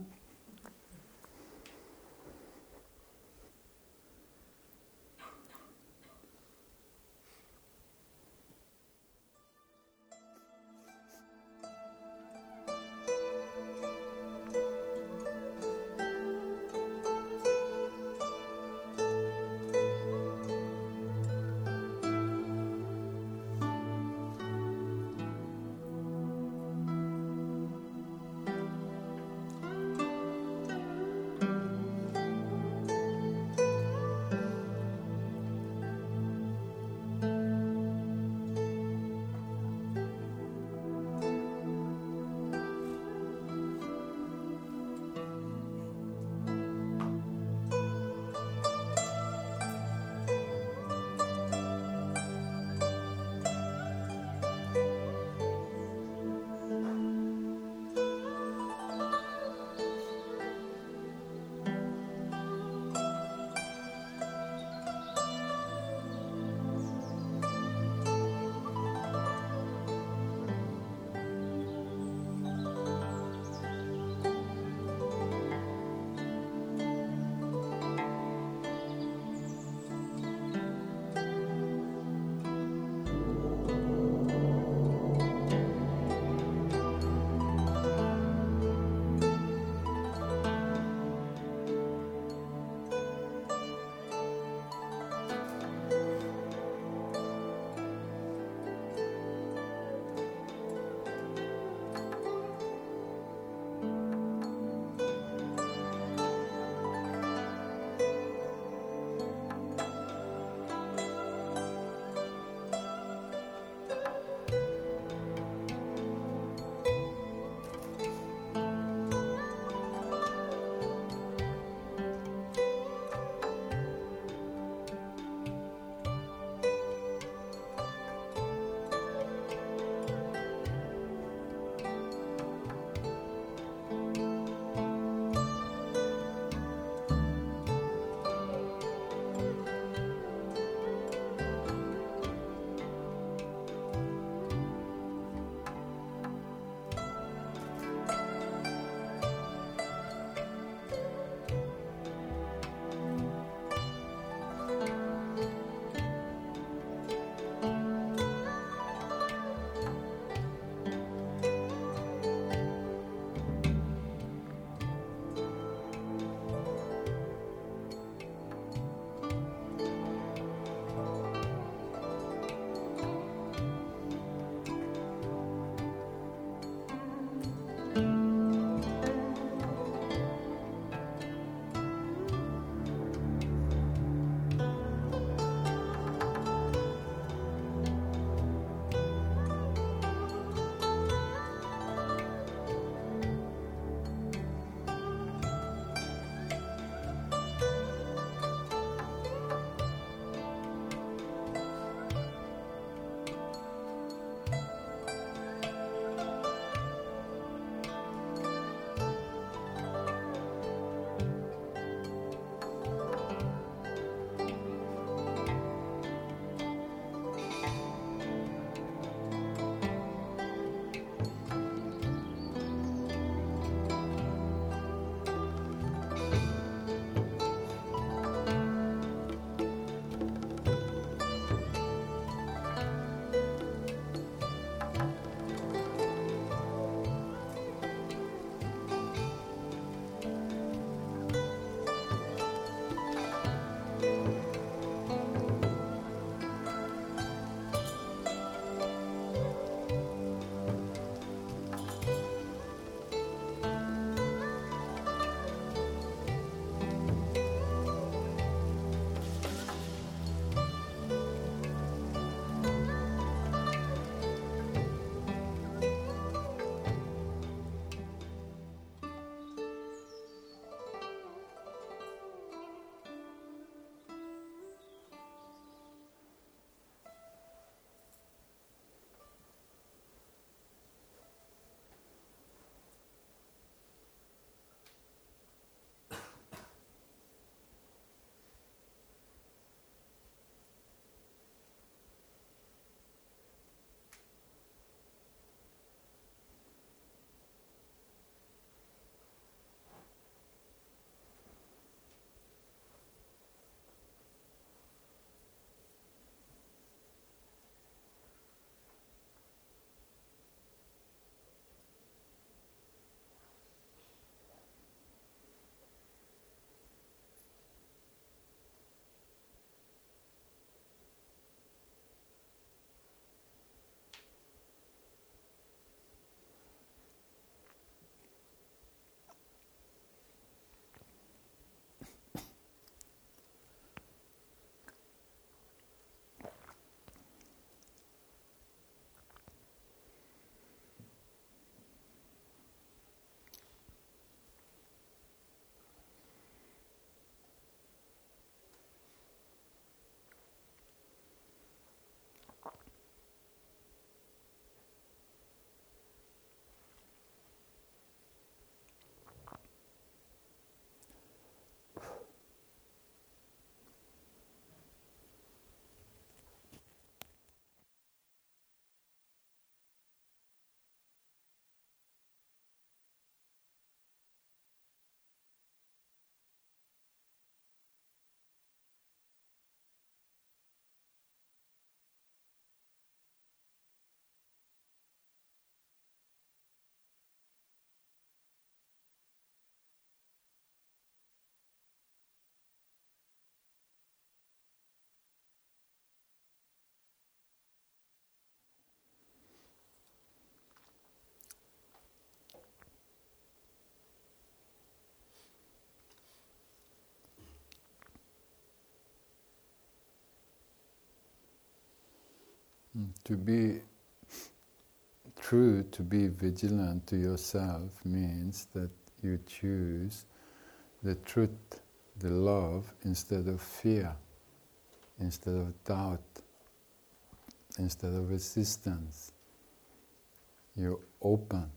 To be true, to be vigilant to yourself means that you choose the truth, the love, instead of fear, instead of doubt, instead of resistance. You're open.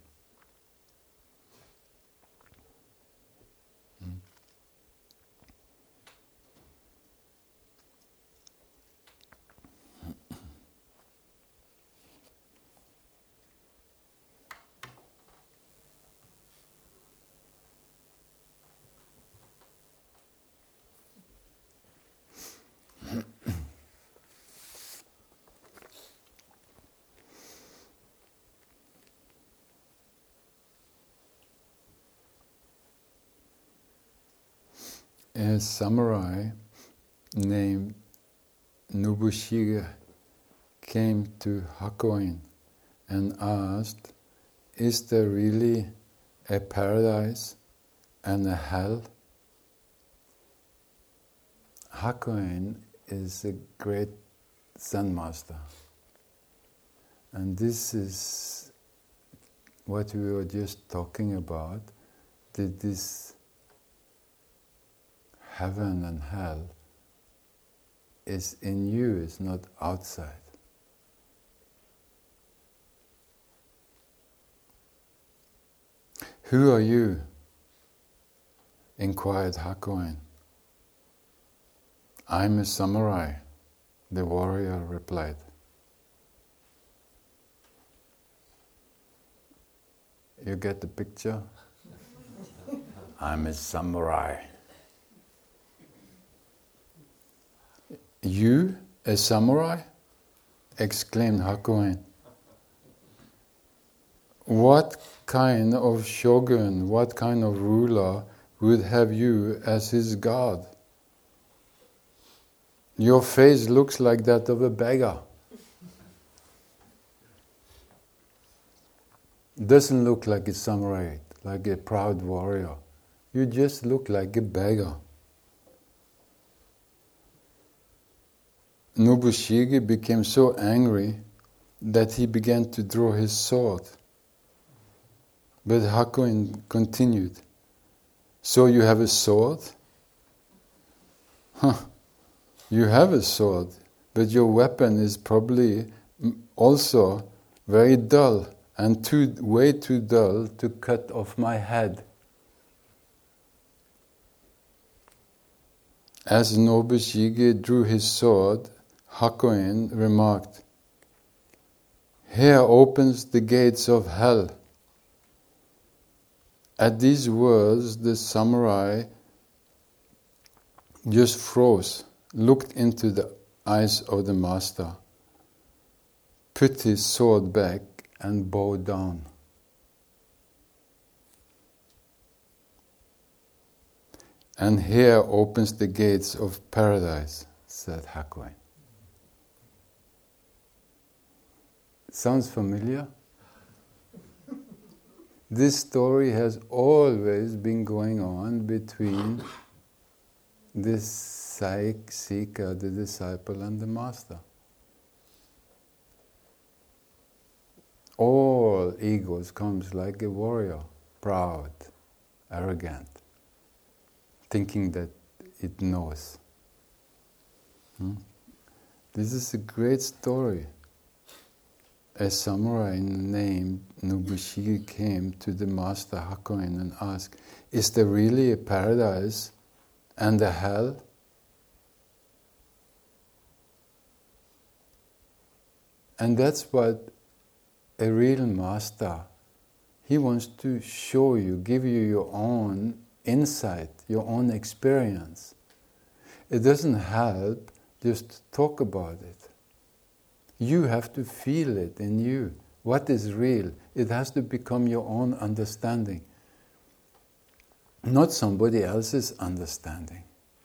A samurai named Nobushige came to Hakuin and asked, "Is there really a paradise and a hell?" Hakuin is a great Zen master, and this is what we were just talking about, that this heaven and hell is in you, is not outside. "Who are you?" inquired Hakuin. "I'm a samurai," the warrior replied. You get the picture? I'm a samurai. "You, a samurai?" exclaimed Hakuin. "What kind of shogun, what kind of ruler would have you as his god? Your face looks like that of a beggar. Doesn't look like a samurai, like a proud warrior. You just look like a beggar." Nobushige became so angry that he began to draw his sword. But Hakuin continued, "So you have a sword? Huh. You have a sword, but your weapon is probably also very dull and way too dull to cut off my head." As Nobushige drew his sword, Hakuin remarked, "Here opens the gates of hell." At these words, the samurai just froze, looked into the eyes of the master, put his sword back and bowed down. "And here opens the gates of paradise," said Hakuin. Sounds familiar? This story has always been going on between this Seeker, the disciple, and the master. All egos comes like a warrior, proud, arrogant, thinking that it knows. This is a great story. A samurai named Nobushige came to the master Hakuin and asked, "Is there really a paradise and a hell?" And that's what a real master, he wants to show you, give you your own insight, your own experience. It doesn't help just talk about it. You have to feel it in you. What is real? It has to become your own understanding, not somebody else's understanding.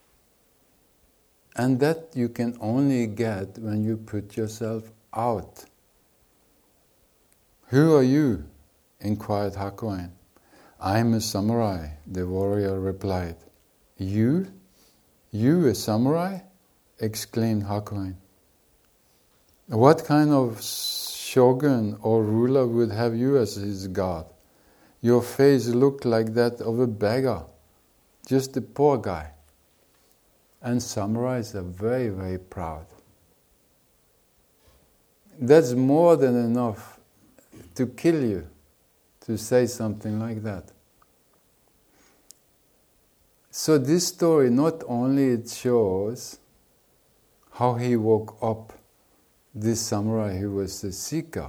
And that you can only get when you put yourself out. "Who are you?" inquired Hakuin. "I'm a samurai," the warrior replied. "You? You a samurai?" exclaimed Hakuin. What kind of shogun or ruler would have you as his god? Your face looked like that of a beggar, just a poor guy. And samurais are very, very proud. That's more than enough to kill you, to say something like that. So this story, not only it shows how he woke up this samurai who was a seeker,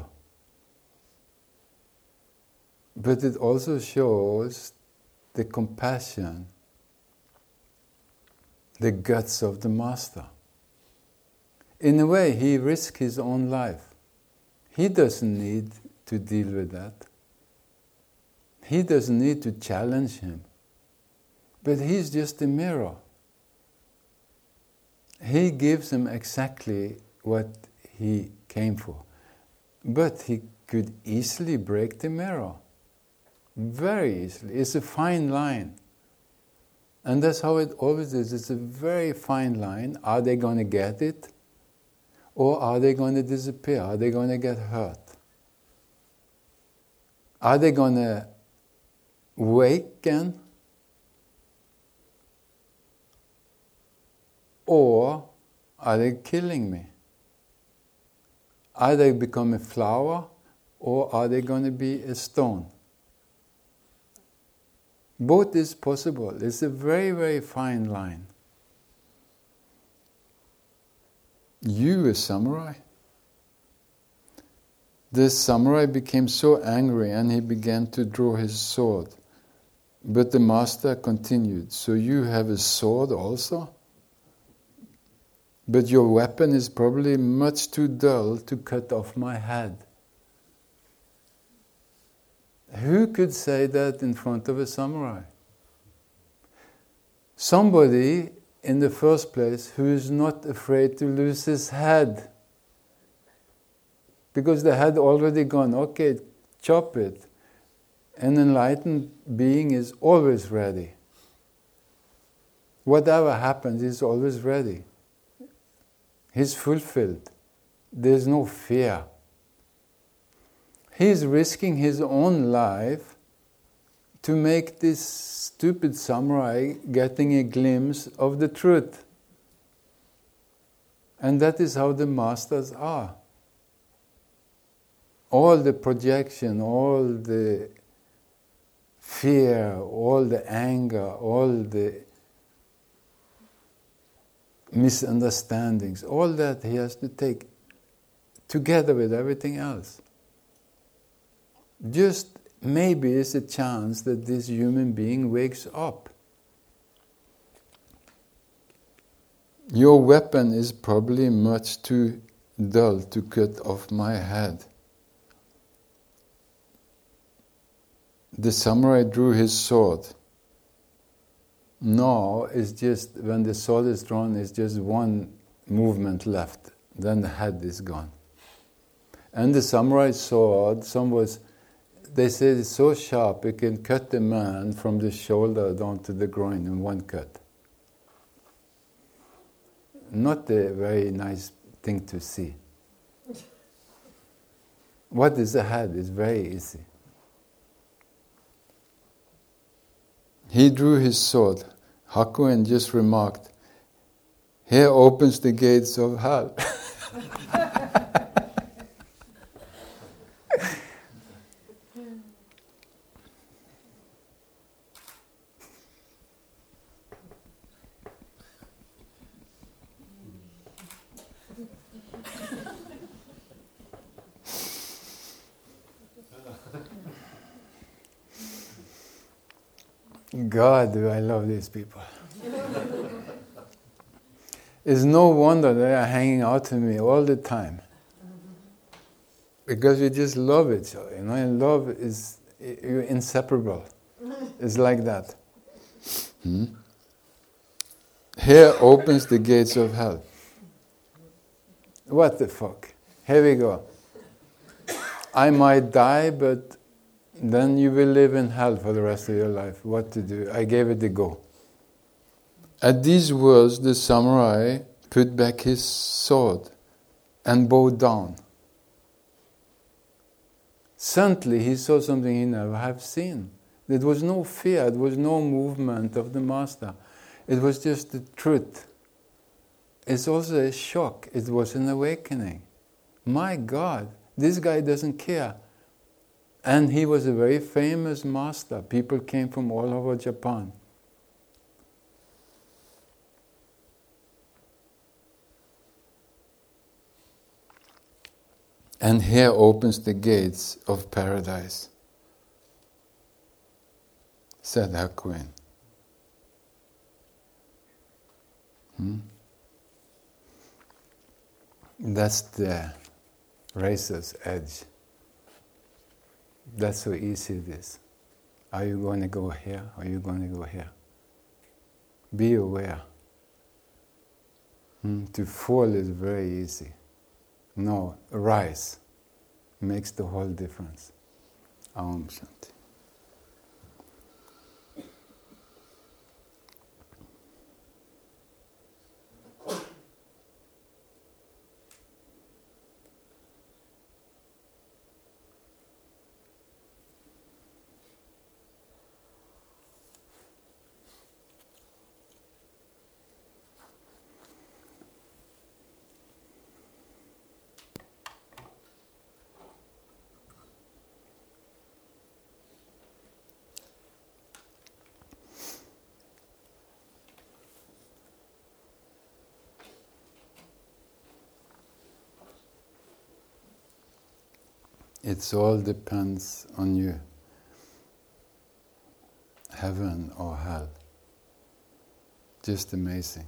but it also shows the compassion, the guts of the master. In a way, he risked his own life. He doesn't need to deal with that. He doesn't need to challenge him. But he's just a mirror. He gives him exactly what he came for. But he could easily break the mirror. Very easily. It's a fine line. And that's how it always is. It's a very fine line. Are they going to get it? Or are they going to disappear? Are they going to get hurt? Are they going to awaken? Or are they killing me? Are they become a flower? Or are they going to be a stone? Both is possible. It's a very, very fine line. You, a samurai? The samurai became so angry and he began to draw his sword. But the master continued, so you have a sword also? But your weapon is probably much too dull to cut off my head. Who could say that in front of a samurai? Somebody, in the first place, who is not afraid to lose his head. Because the head already gone, okay, chop it. An enlightened being is always ready. Whatever happens, he's always ready. He's fulfilled. There's no fear. He's risking his own life to make this stupid samurai getting a glimpse of the truth. And that is how the masters are. All the projection, all the fear, all the anger, all the misunderstandings, all that he has to take together with everything else. Just maybe it's a chance that this human being wakes up. Your weapon is probably much too dull to cut off my head. The samurai drew his sword. Now, it's just, when the sword is drawn, it's just one movement left. Then the head is gone. And the samurai sword, they say it's so sharp it can cut the man from the shoulder down to the groin in one cut. Not a very nice thing to see. What is a head? It's very easy. He drew his sword. Hakuin just remarked, "Here opens the gates of hell." God, do I love these people. It's no wonder they are hanging out to me all the time. Because we just love each other, and love is you're inseparable. It's like that. Here opens the gates of hell. What the fuck? Here we go. I might die, but then you will live in hell for the rest of your life. What to do? I gave it a go. At these words, the samurai put back his sword and bowed down. Suddenly he saw something he never had seen. There was no fear, there was no movement of the master. It was just the truth. It's also a shock. It was an awakening. My God, this guy doesn't care. And he was a very famous master. People came from all over Japan. And here opens the gates of paradise, said Hakuin. That's the razor's edge. That's how easy it is. Are you going to go here? Are you going to go here? Be aware. To fall is very easy. No, rise makes the whole difference. Aum Shanti. It all depends on you. Heaven or hell. Just amazing.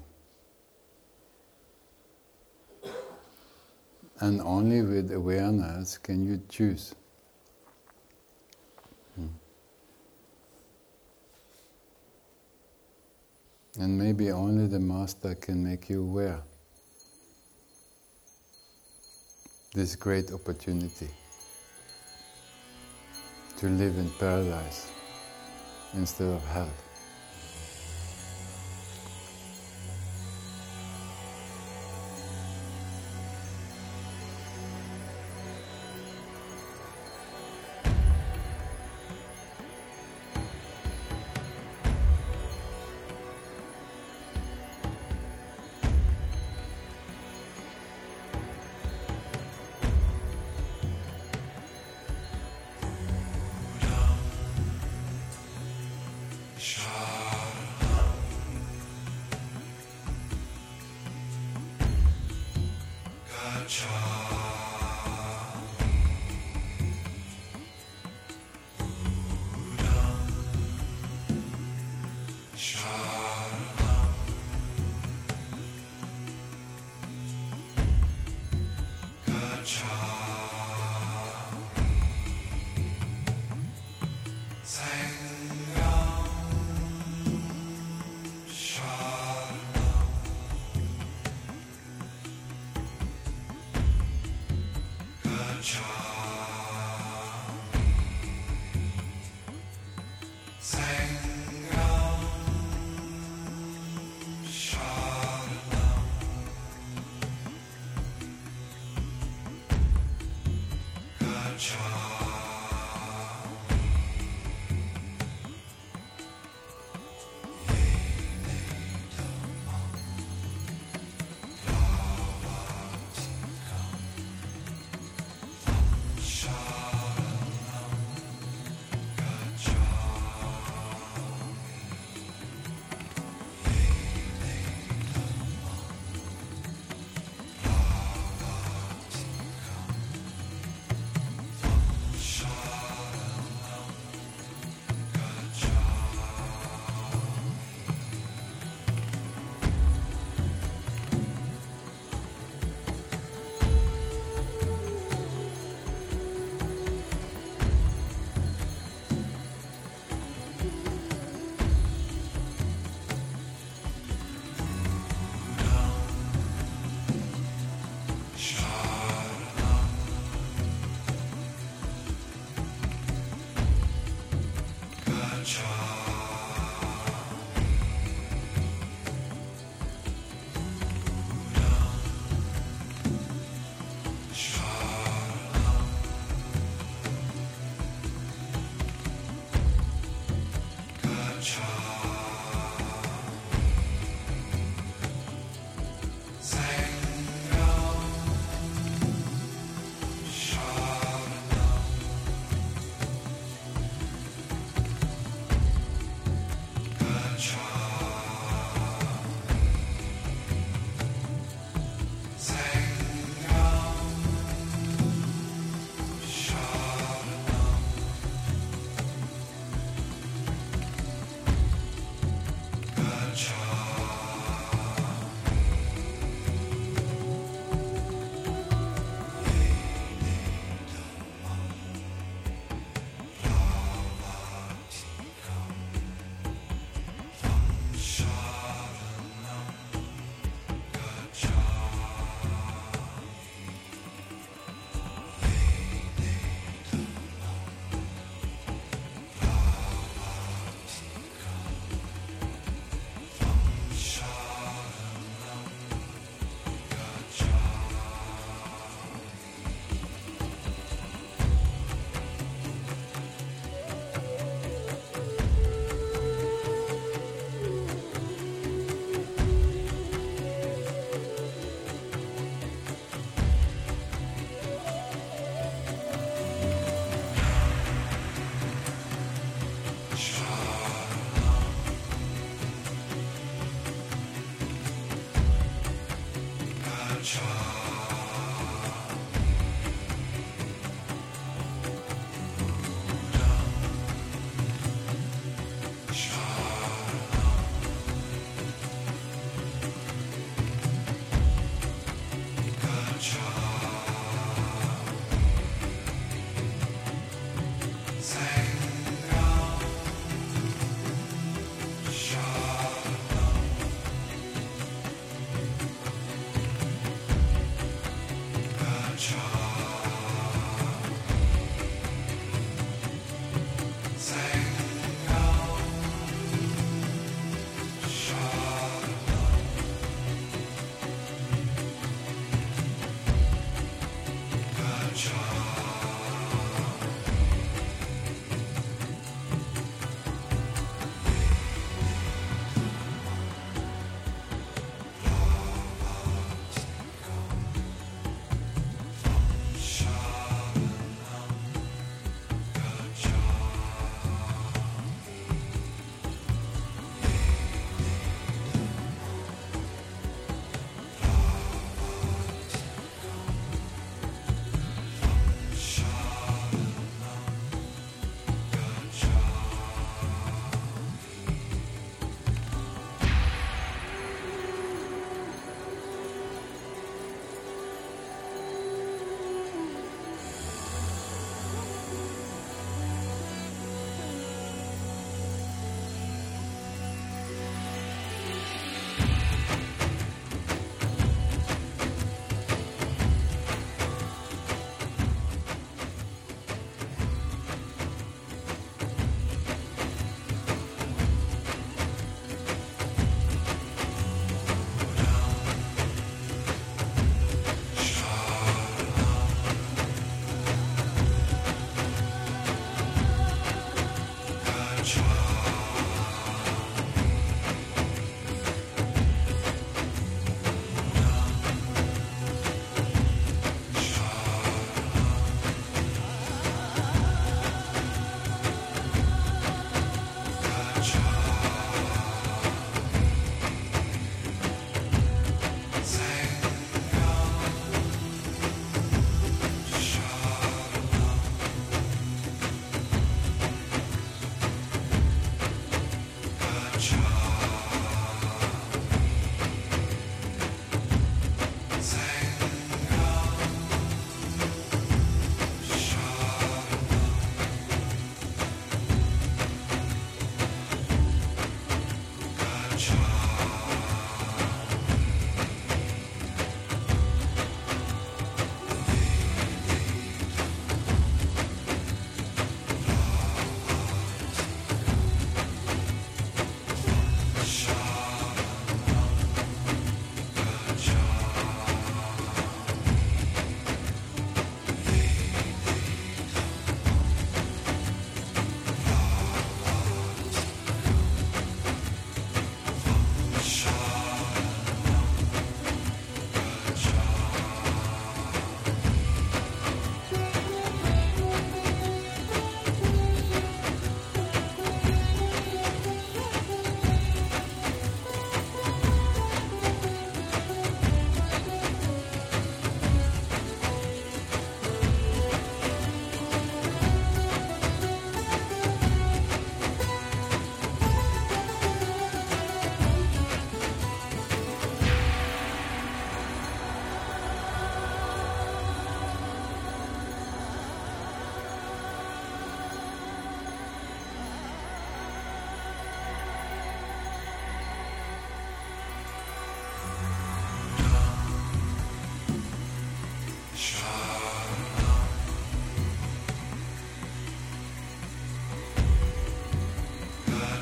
And only with awareness can you choose. And maybe only the Master can make you aware. This great opportunity to live in paradise instead of hell.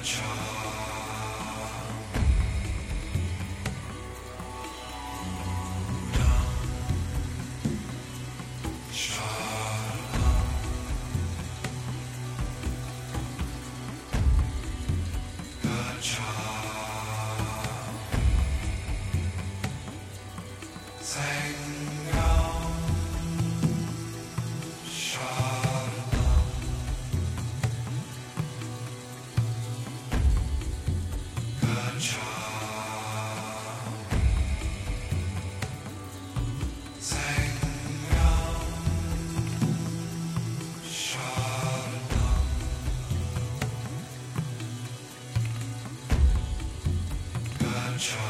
Cha